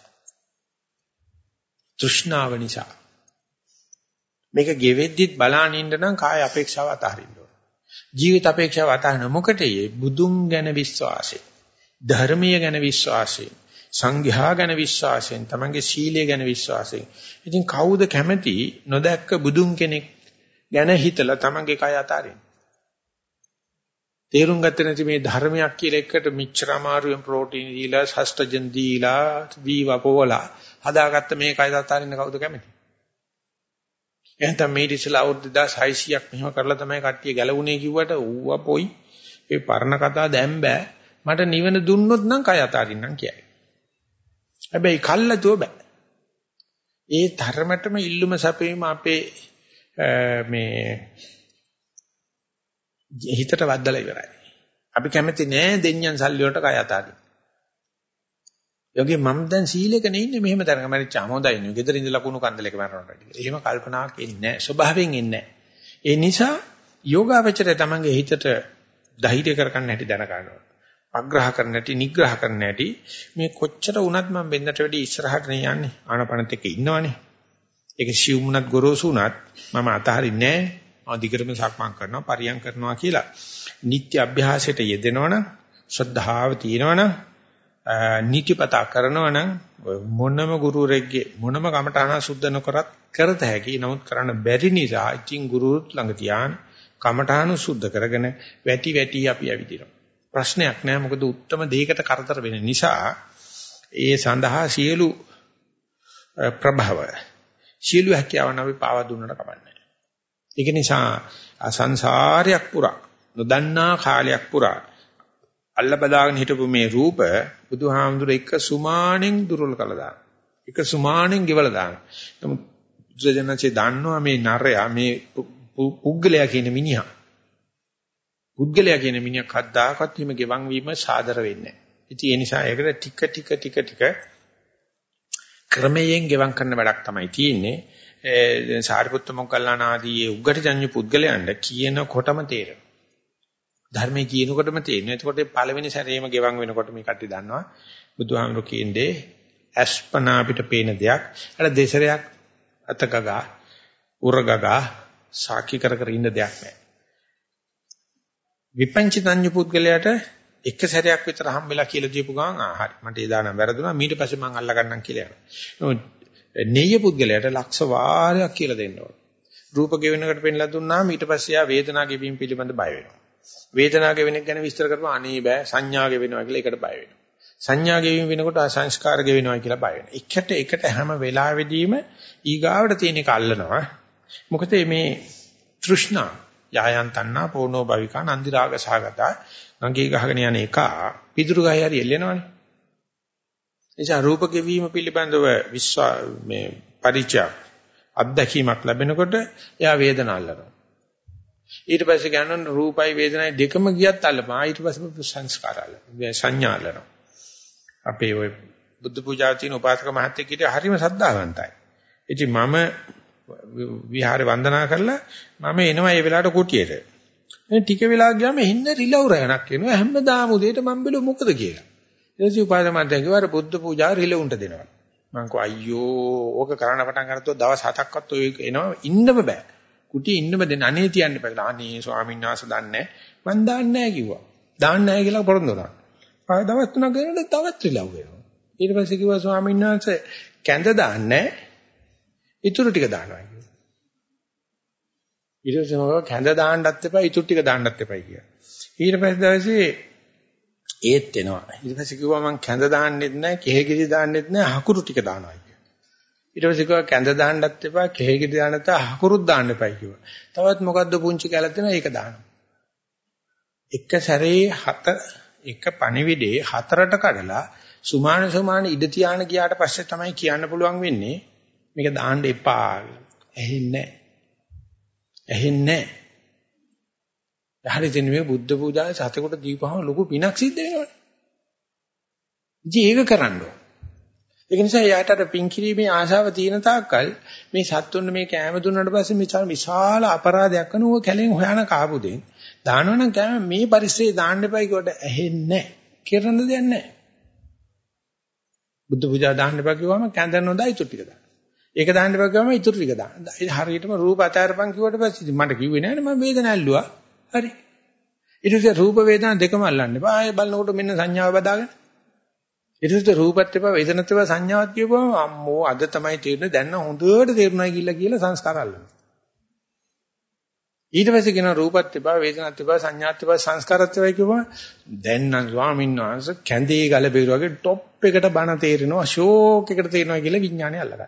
Speaker 1: තෘෂ්ණාව නිසා. මේක ගෙවෙද්දිත් බලාන ඉන්න නම් කාය අපේක්ෂාව අතහරින්න ඕන. ජීවිත අපේක්ෂාව අතහරින මොකටේ? බුදුන් ගැන විශ්වාසය, ධර්මීය ගැන විශ්වාසය, සංඝයා ගැන විශ්වාසයෙන්, තමන්ගේ සීලය ගැන විශ්වාසයෙන්. ඉතින් කවුද කැමති නොදැක්ක බුදුන් කෙනෙක් ගැන හිතලා තමන්ගේ කය අතාරින්න? තේරුම් ගත්තේ නැති මේ ධර්මයක් කියලා එකට මිච්ඡර අමාරුවෙන් ප්‍රෝටීන් දීලා, සස්ටජන් දීලා, වීවා පොවලා හදාගත්ත මේ කය අතාරින්න කවුද කැමති? එහෙනම් මේ ඉතිසලා අවුරුදු දෙදාස් හයසීයක් මෙහෙම කරලා තමයි කට්ටිය ගැලවුනේ කිව්වට ඌවා පොයි. ඒ පරණ කතා දැන් බෑ. මට නිවන දුන්නොත් නම් කය අතාරින්නම් කියයි. හැබැයි කල්ලාතෝ බෑ. ඒ ධර්මතම ඉල්ලුම සැපීම අපේ මේ හිතට වද්දලා ඉවරයි. අපි කැමති නෑ දෙඤ්ඤන් සල්ලි වලට කය අතාරින්න. යෝගී මම දැන් සීලෙකනේ ඉන්නේ මෙහෙම දැනගම මරිච්චාම හොඳයි නේ. ගෙදර ඉඳලා කුණු කන්දලක මරනවා කියලා. එහෙම කල්පනාවක් එන්නේ නෑ. ස්වභාවයෙන් එන්නේ නෑ. ඒ නිසා යෝගාවචරය තමන්ගේ හිතට ධෛර්ය කරගන්න හැටි දැන ගන්නවා. අග්‍රහ කරන්න හැටි, නිග්‍රහ කරන්න හැටි මේ කොච්චර වුණත් මම වෙන්නට වැඩි ඉස්සරහට නේ යන්නේ. ආනපනත් එක්ක ඉන්නවනේ. ඒක සිවුමුණත් ගොරෝසු උනත් මම අතහරින්නේ නෑ. මම දිගටම සක්මන් කරනවා, පරියන් කරනවා කියලා. නිත්‍ය අභ්‍යාසයට යෙදෙනවනම්, ශ්‍රද්ධාව තියෙනවනම්, නීතිපතා කරනවනම් මොනම ගුරුරෙක්ගේ මොනම කමඨාන සුද්ධ නොකරත් කරත හැකි. නමුත් කරන්න බැරි නිසා ඉතින් ගුරුත් ළඟ තියාන කමඨාන සුද්ධ කරගෙන වැටි වැටි අපි ඇවිදිනවා. ප්‍රශ්නයක් නෑ. මොකද උත්තරම දෙයකට කරදර වෙන නිසා ඒ සඳහා සියලු ප්‍රභව සියලු හැකියාවන් අපි පාවා දුන්නට කමන්නේ. ඒක නිසා අසංසාරයක් පුරා නොදන්නා කාලයක් පුරා අල්ල බදාගෙන හිටපු මේ රූප බුදුහාමුදුර එක සුමානෙන් දුර්වල කළා දාන. එක සුමානෙන් ගෙවලා දාන. නමුත් බුදුජනකේ දන්නවා මේ නරයා මේ පුද්ගලයා කියන මිනිහා. පුද්ගලයා කියන මිනිහා කද්දාකත් හිම ගෙවන් වීම සාදර වෙන්නේ නැහැ. ඉතින් ඒ නිසා ඒකට ටික ටික ටික ටික ක්‍රමයෙන් ගෙවන් කරන වැඩක් තමයි තියෙන්නේ. ඒ සාරිපුත්ත මොග්ගල්ලාන ආදී උග්ගට ජඤ්ඤ පුද්ගලයන්ට කියනකොටම තේරෙනවා. ධර්මයේ කියනකොටම තේරෙනවා. එතකොට පළවෙනි සැරේම ගෙවන් වෙනකොට මේ කට්ටිය දන්නවා බුදුහාමුදුරු කියන්නේ අස්පනා අපිට පේන දෙයක්. අර දෙසරයක් අතගගා උරගගා සාකි කර කර ඉන්න දෙයක් නැහැ. විපංචිතඤ්ඤ පුද්ගලයාට එක සැරයක් විතර හම්බෙලා කියලා දීපු ගමන් ආ හරි මට ඒ දානම් වැරදුනා ඊට පස්සේ මං අල්ල ගන්නම් කියලා යනවා. නෙయ్య පුද්ගලයාට ලක්ෂ වාරයක් කියලා දෙන්න ඕන. රූප ගෙවෙනකට පෙන්ලා දුන්නාම ඊට පස්සේ ආ වේදනාව ගෙවීම පිළිබඳ බය වෙනවා. වේදනාව ගෙවෙන එක ගැන විස්තර කරපුවා අනේ බෑ සංඥා ගෙවෙනවා කියලා ඒකට බය වෙනවා. සංඥා ගෙවීම වෙනකොට අසංස්කාර ගෙවෙනවා කියලා බය වෙනවා. එකට එකට හැම වෙලාවෙදීම ඊගාවට තියෙන එක අල්ලනවා. මොකද මේ තෘෂ්ණා යායන් තණ්හා පෝනෝ භවිකා නන්දි රාග සහගතා ගංගේ ගහගෙන යන එක පිදුරු ගහේ හරි එල්ලෙනවනේ. එනිසා රූප ගෙවීම පිළිබඳව විශ්වා මේ පරිචය අත්දැකීමක් ලැබෙනකොට එයා වේදනාව අල්ලනවා. ඊට පස්සේ ගන්නන රූපයි වේදනයි දෙකම ගියත් අල්ලපා. ඊට පස්සේ සංස්කාර අල්ලනවා. සංඥා අල්ලනවා. අපේ ওই බුද්ධ පූජාවේ තියෙන උපාසක මහත්තයෙක් කිව්වේ හරිම සද්ධාවන්තයි. ඉතින් මම විහාරේ වන්දනා කරලා මම එනවා ඒ වෙලාවට කුටියට. මේ ටික වෙලා ගියාම හින්න රිලව් රැණක් එනවා හැමදාම උදේට මම බැලුව මොකද කියලා. ඊට පස්සේ උපාසක මහත්තයා කිව්වා අර බුද්ධ පූජාව රිලවුන්ට දෙනවා. මම කිව්වා අයියෝ ඕක කරන්න පටන් ගන්නකොට දවස් හතක්වත් ඔය එනවා ඉන්නම බෑ. කුටියේ ඉන්නම දෙන්න අනේ තියන්න බෑ. අනේ ස්වාමීන් වහන්සේ දන්නේ මං දාන්නේ නැහැ කිව්වා. දාන්නේ නැහැ කියලා පොරොන්දු වුණා. ආය දවස් තුනක් ගියනකොට තවත් රිලව් වෙනවා. ඊට පස්සේ කිව්වා ස්වාමීන් වහන්සේ කැඳ දාන්නේ ඉතුරු ටික දානවා කිව්වා. ඊට පස්සේ මම කැඳ දාන්නත් එපා ඉතුරු ටික දාන්නත් එපා කිව්වා. ඊට පස්සේ දවසේ ඒත් එනවා. ඊට පස්සේ කිව්වා මං කැඳ දාන්නෙත් නැහැ කෙහෙකිරි දාන්නෙත් නැහැ හකුරු ටික දානවා කිව්වා. ඊට පස්සේ කිව්වා කැඳ දාන්නත් එපා කෙහෙකිරි දාන්නත් හකුරුත් දාන්න එපා කිව්වා. තවත් මොකද්ද පුංචි කැලක් දෙනවා ඒක දානවා. එක සැරේ හත එක පණිවිඩේ හතරට කඩලා සුමාන සුමාන ඉඩ තියාන ගියාට පස්සේ තමයි කියන්න පුළුවන් වෙන්නේ මේක දාන්න එපා. ඇහෙන්නේ නැහැ. ඇහෙන්නේ නැහැ. හරියටම මේ බුද්ධ පූජාවේ සතෙකුට දීපහම ලොකු පිනක් සිද්ධ වෙනවනේ. ඉතින් ඒක කරන්න ඕන. ඒක නිසා යාට අර පින් කිරීමේ ආශාව තියෙන තාක්කල් මේ සත්තුන්න මේ කැම දුන්නාට පස්සේ මේ විශාල අපරාධයක් කරන ඕක කැලෙන් හොයන කාපු දෙයින් දානවනම් කැම මේ පරිස්සේ දාන්න එපයි කියවට ඇහෙන්නේ නැහැ. කරන්න දෙයක් නැහැ. බුද්ධ පූජා දාන්න එපා කිව්වම කැඳ නොදා ඉතුරු ටික දාන්න. ඒක දාන්න එපා කිව්වම ඉතුරු ටික දාන්න. හරියටම රූප අතාරපන් කිව්වට පස්සේ මට කිව්වේ නෑනේ මම වේදනාව ඇල්ලුවා. හරි. ඊට පස්සේ රූප වේදනා දෙකම අල්ලන්න එපා. ආයෙ බලනකොට මෙන්න සංඥාව බදාගෙන. ඊට පස්සේ රූපත් එපා වේදනත් එපා සංඥාවත් කියපුවම අම්මෝ අද තමයි තේරෙන්නේ දැන් නම් හොඳට තේරුණා කියලා කියලා සංස්කාර අල්ලනවා. ඊට පස්සේ කියන රූපත් එපා වේදනත් එපා සංඥාත් එපා සංස්කාරත් එපා කියපුවම දැන් නම් ස්වාමීන් වහන්සේ කැඳේ ගල බේරුව වගේ টොප් එකට බණ තේරෙනවා ෂෝක් එකට තේරෙනවා කියලා විඥානය අල්ලගන්න.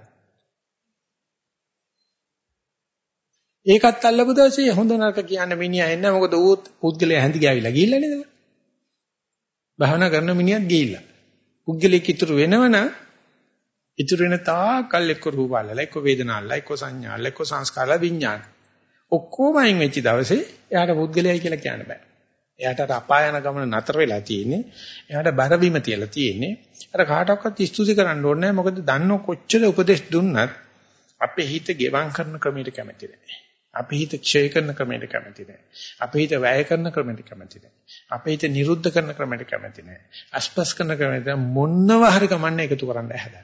Speaker 1: ඒකත් අල්ලපු දවසේ හොඳ නරක කියන්න මිනිහා එන්නේ මොකද ඌ පුද්ගලයා හැඳි ගෑවිලා ගිහිල්ලා නේද? භාවනා කරන මිනිහත් ගිහිල්ලා. පුද්ගලෙක් ඉතුරු වෙනවනම් ඉතුරු වෙන තාකල් එක්ක රූපාලලා එක්ක වේදනාලලා එක්ක සංඥාලලා එක්ක සංස්කාරලා විඥාන. ඔක්කොම අයින් වෙච්ච දවසේ එයාට පුද්ගලයයි කියලා කියන්න බෑ. එයාට අර අපායන ගමන නතර වෙලා තියෙන්නේ. එයාට බරබිම තියලා තියෙන්නේ. අර කාටවත් ස්තුති කරන්න ඕනේ නැහැ. මොකද දන්නෝ කොච්චර උපදෙස් දුන්නත් අපේ හිත ගෙවම් කරන ක්‍රමයට කැමති නැහැ. අපේ හිත ක්ෂය කරන ක්‍රමයට කැමති නැහැ. අපේ හිත වැය කරන ක්‍රමයට කැමති නැහැ. අපේ හිත නිරුද්ධ කරන ක්‍රමයට කැමති නැහැ. අස්පස් කරන ක්‍රමයට මොනව හරි කමන්න එකතු කරන්න හැදලා.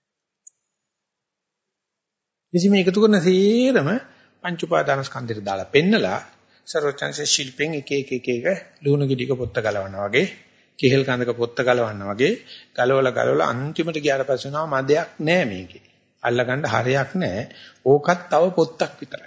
Speaker 1: ඉතින් මේ එකතු කරන සීරම පංච උපාදාන ස්කන්ධයට දාලා පෙන්නලා සර්වචන්සේ ශිල්පෙන් එක එක එක එක ලුණු ගෙඩික පොත්ත ගලවනවා වගේ කිහෙල් කඳක පොත්ත ගලවනවා වගේ ගලවලා ගලවලා අන්තිමට ගියාට පස්සේ නම මදයක් නැහැ මේකේ. අල්ලගන්න හරයක් නැහැ. ඕකත් තව පොත්තක් විතරයි.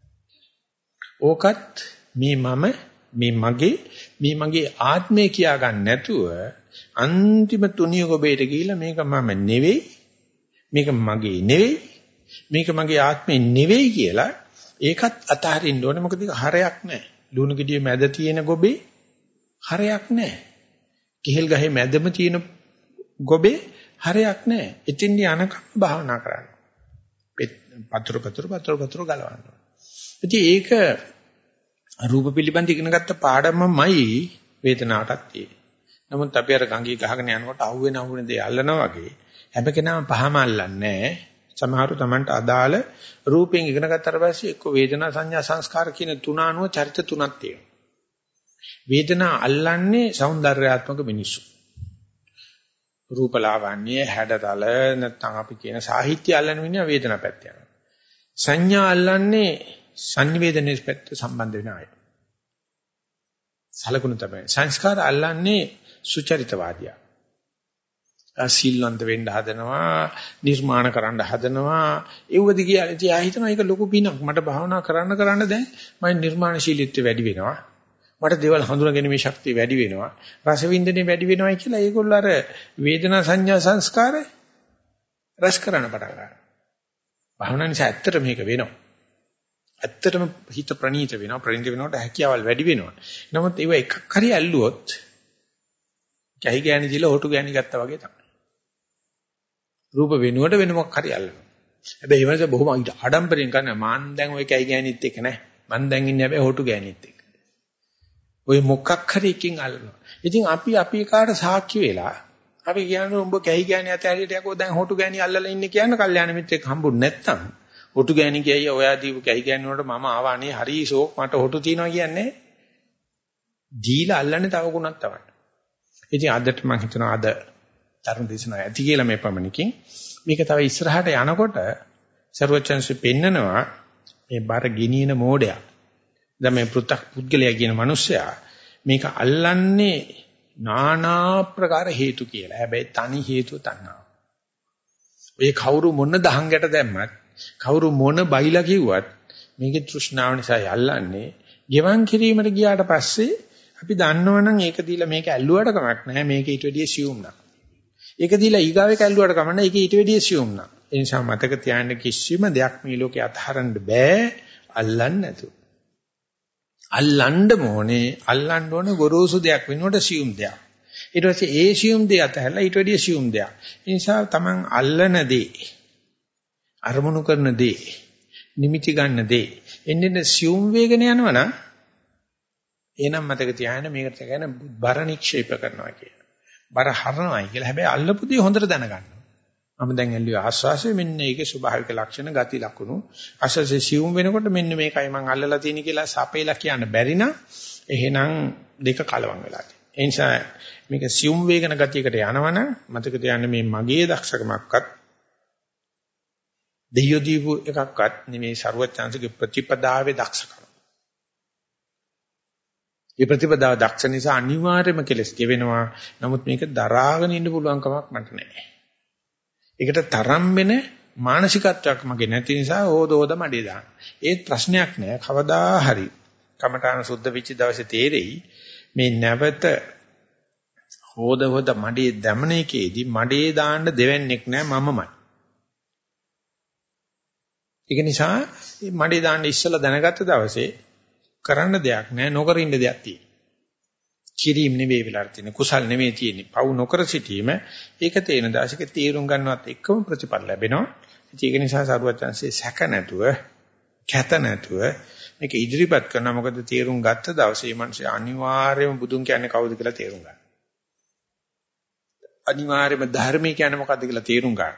Speaker 1: ඕකත් මේ මම මේ මගේ මේ මගේ ආත්මය කියා ගන්න නැතුව අන්තිම තුනිය ගොබේට ගිහිල්ලා මේක මම නෙවෙයි මේක මගේ නෙවෙයි මේක මගේ ආත්මේ නෙවෙයි කියලා ඒකත් අතහරින්න ඕනේ. මොකද ඒක හරයක් නැහැ. ලුණු ගෙඩියේ මැද තියෙන ගොබේ හරයක් නැහැ. කිහෙල් ගහේ මැදම තියෙන ගොබේ හරයක් නැහැ. ඉතින් යනකම් භාවනා කරන්න. පතර පතර පතර පතර ගලවන්න. ඉතින් ඒක රූප පිළිබඳ ඉගෙන ගත්ත පාඩමමයි වේදනාවටත් තියෙන්නේ. නමුත් අපි අර ගංගී ගහගෙන යනකොට අහුවෙන අහුවෙන දේ අල්ලනවා වගේ හැම කෙනාම පහම අල්ලන්නේ නැහැ. සමහරු Tamanට අදාළ රූපයෙන් ඉගෙන ගත්තට පස්සේ එක්ක වේදනා සංඥා සංස්කාර කියන තුන අනුව චරිත තුනක් තියෙනවා. වේදනා අල්ලන්නේ సౌందర్యාත්මක මිනිස්සු. රූපලාවන්‍ය හැඩතල නැත්නම් අපි කියන සාහිත්‍ය අල්ලන මිනිහා වේදනා පැත්ත යනවා. සංඥා අල්ලන්නේ සංවේදනයේ පැත්ත සම්බන්ධ වෙන අය. සලකුණු තමයි. සංස්කාර අල්ලන්නේ සුචරිතවාදියා. අසීලන්ත වෙන්න හදනවා, නිර්මාණ කරන්න හදනවා. ඒවද කියලා තියා හිතනවා ඒක ලොකු පිනක්. මට භාවනා කරන්න කරන්න දැන් මම නිර්මාණශීලීත්වය වැඩි වෙනවා. මට දේවල් හඳුනා ගැනීමේ ශක්තිය වැඩි වෙනවා. රස වින්දනය වැඩි වෙනවායි කියලා ඒගොල්ලෝ අර වේදනා සංඥා සංස්කාර රස කරන්න පටන් ගන්නවා. භාවනා නිසා ඇත්තට මේක වෙනවා. ඇත්තටම හිත ප්‍රණීත වෙනවා. ප්‍රණීත වෙනකොට හැකියාවල් වැඩි වෙනවා. නමුත් ඒව එකක් හරි ඇල්ලුවොත් කැහි ගෑණි දිලා හොටු ගෑණි ගත්තා වගේ තමයි. රූප වෙනුවට වෙන මොකක් හරි අල්ලනවා. හැබැයි ඒ වෙනස බොහොම ආඩම්බරෙන් කරන්නේ මං දැන් ওই කැහි ගෑණිත් එක්ක නැහැ. මං දැන් ඉන්නේ හැබැයි හොටු ගෑණිත් එක්ක. ඔය මොකක් හරි එකකින් අල්ලනවා. ඉතින් අපි අපි කාට සාක්ෂි වෙලා අපි කියන්නේ උඹ කැහි ගෑණි අත ඇරියට යකෝ දැන් හොටු ගෑණි අල්ලලා ඉන්නේ කියන කල්යාණ මිත්‍රෙක් හම්බුනේ නැත්තම් හොටු ගෑණි කියයි ඔයා දීපු කැහි ගෑණි වලට මම ආවා අනේ හරි ෂෝක් මට හොටු තියනවා කියන්නේ දීලා අල්ලන්නේ තව ගුණක් තමයි. ඉතින් අදට මම හිතනවා අද ධර්ම දේශනාව ඇති කියලා මේ පමණකින් මේක තව ඉස්සරහට යනකොට සර්වචන්සි පෙන්නනවා මේ බර ගිනින මෝඩයා. දැන් මේ පෘථක් පුද්ගලයා කියන මිනිස්සයා මේක අල්ලන්නේ নানা ප්‍රකාර හේතු කියලා. හැබැයි තනි හේතුව තණ්හාව. ඔය කවුරු මොන දහංගට දැම්මත් කවුරු මොන බයිලා කිව්වත් මේකේ තෘෂ්ණාව නිසා යල්ලන්නේ. ගෙවන් කිරීමට ගියාට පස්සේ අපි දන්නවනම් ඒක දීලා මේක ඇල්ලුවට කමක් නැහැ. මේක ඊට වැඩිය සියුම් නා. ඒක දීලා ඊගාවේ ඇල්ලුවට කමක් නැහැ. ඒක ඊට වැඩිය සියුම් නා. ඒ නිසා මතක තියාගන්න කිසිම දෙයක් මේ ලෝකේ අතහරන්න බෑ අල්ලන්න නැතුව. අල්ලන්න ඕනේ අල්ලන්න ඕනේ ගොරෝසු දෙයක් වෙනකොට සියුම් දෙයක්. ඊට පස්සේ ඒ සියුම් දෙය අතහැරලා ඊට වැඩිය සියුම් දෙයක්. ඒ නිසා Taman අල්ලන දේ අරමුණු කරන දේ නිමිති ගන්න දේ එන්නේ සියුම් වේගන යනවනම් එහෙනම් මතක තියාගන්න මේකට කියන බර නික්ෂේප කරනවා කියන. බර හරනවායි කියලා. හැබැයි අල්ලපු දේ හොඳට දැනගන්න. මම දැන් ඇල්ලුවේ ආස්වාසයේ මෙන්න ඒකේ ස්වභාවික ලක්ෂණ ගති ලක්ෂණ. ආස්වාසයේ සියුම් වෙනකොට මෙන්න මේකයි මම අල්ලලා තියෙන්නේ කියලා සපේලා කියන්න බැරි නම් එහෙනම් දෙක කලවම් වෙලා තියෙනවා. ඒ නිසා මේක සියුම් වේගන ගතියකට යනවනම් මතක තියාගන්න මේ මගේ දක්ෂකමක්වත් දෙයියෝ දීපු එකක්වත් නෙමේ ਸਰවඥාන්සේගේ ප්‍රතිපදාවේ දක්ෂකම. මේ ප්‍රතිපදාව දක්ෂ නිසා අනිවාර්යයෙන්ම කෙලස් ගෙවෙනවා. නමුත් මේක දරාගෙන ඉන්න පුළුවන් කමක් මට නැහැ. ඒකට තරම් වෙන මානසිකත්වයක් මගේ නැති නිසා ඕදෝද මඩේ දාන. ඒත් ප්‍රශ්නයක් නෑ. කවදා හරි කමඨාන සුද්ධ වෙච්ච දවසේ තේරෙයි මේ නැවත හොද හොද මඩේ දැමන එකේදී මඩේ දාන්න දෙවන්නේක් නෑ මමමයි. ඒක නිසා මඩේ දාන්න ඉස්සලා දැනගත්ත දවසේ කරන්න දෙයක් නෑ නොකර ඉන්න දෙයක් තියෙනවා. කිරීම නෙවෙයි වෙලා තියෙන්නේ කුසල් නෙවෙයි තියෙන්නේ. පව් නොකර සිටීම ඒක තේන දාශක තීරුම් ගන්නවත් එක්කම ප්‍රතිඵල ලැබෙනවා. ඒක නිසා සරුවචන්සේ සැක නැතුව කැත නැතුව මේක ඉදිරිපත් කරනවා. මොකද තීරුම් ගත්ත දවසේ මේ මිනිස්සු අනිවාර්යයෙන්ම බුදුන් කියන්නේ කවුද කියලා තේරුම් ගන්න. අනිවාර්යයෙන්ම ධර්මය කියන්නේ මොකද්ද කියලා තේරුම් ගන්න.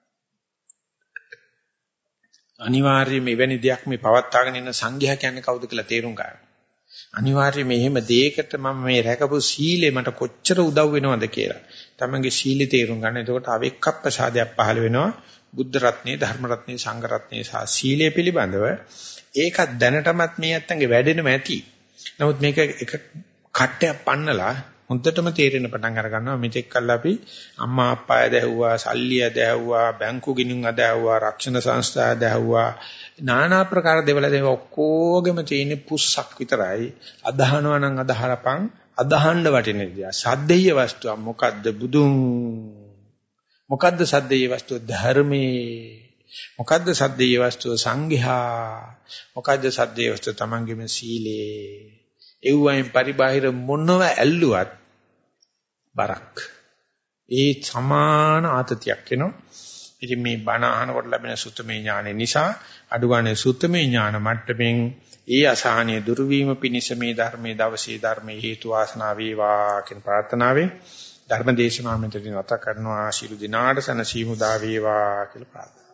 Speaker 1: අනිවාර්යයෙන්ම එවැනි දෙයක් මේ පවත්වාගෙන ඉන්න සංඝයා කියන්නේ කවුද කියලා තේරුම් ගන්න. අනිවාර්යයෙන් මෙහෙම දෙයකට මම මේ රැකපු සීලෙ මට කොච්චර උදව් වෙනවද කියලා. තමන්ගේ සීලෙ තේරුම් ගන්න. එතකොට අවෙක්කප්පසාදයක් පහළ වෙනවා. බුද්ධ රත්නේ, ධර්ම රත්නේ, සංඝ රත්නේ සහ සීලය පිළිබඳව. ඒකත් දැනටමත් මේ නැත්තන්ගේ වැඩෙනම ඇති. නමුත් මේක එක කට්ටයක් පන්නලා හොඳටම තේරෙන පටන් අර ගන්නවා. මෙතෙක් කල් අපි අම්මා අප්පා ඇදහුවා, සල්ලි ඇදහුවා, බැංකු ගිණුම් ඇදහුවා, රක්ෂණ සංස්ථා ඇදහුවා. নানা ප්‍රකාර දේවල් දේව ඔක්කොගෙම තියෙන පුස්සක් විතරයි. අදහනවා නම් අදහරපන් අදහන්න වටින දේ. සද්දේය වස්තුව මොකද්ද බුදුන්? මොකද්ද සද්දේය වස්තුව? ධර්මයේ. මොකද්ද සද්දේ වස්තුව සංඝයා. මොකද්ද සද්දේ වස්තුව තමන්ගේම සීලේ. එව්වයින් පරිබාහිර මොනව ඇල්ලුවත් බරක්. ඒ සමාන ආතතියක් එනවා. ඉතින් මේ බණ අහනකොට ලැබෙන සුත්තමේ ඥානෙ නිසා අඩුගානේ සුත්තමේ ඥාන මට්ටමින් ඒ අසහනීය දුරු වීම පිණිස මේ ධර්මයේ දවසේ ධර්මයේ හේතු වාසනා වේවා කියන ප්‍රාර්ථනාවෙන් ධර්ම දේශනාව මෙතනින් නැත කරනවා. ශිළු දිනාට සනසීමු දා වේවා කියලා ප්‍රාර්ථනා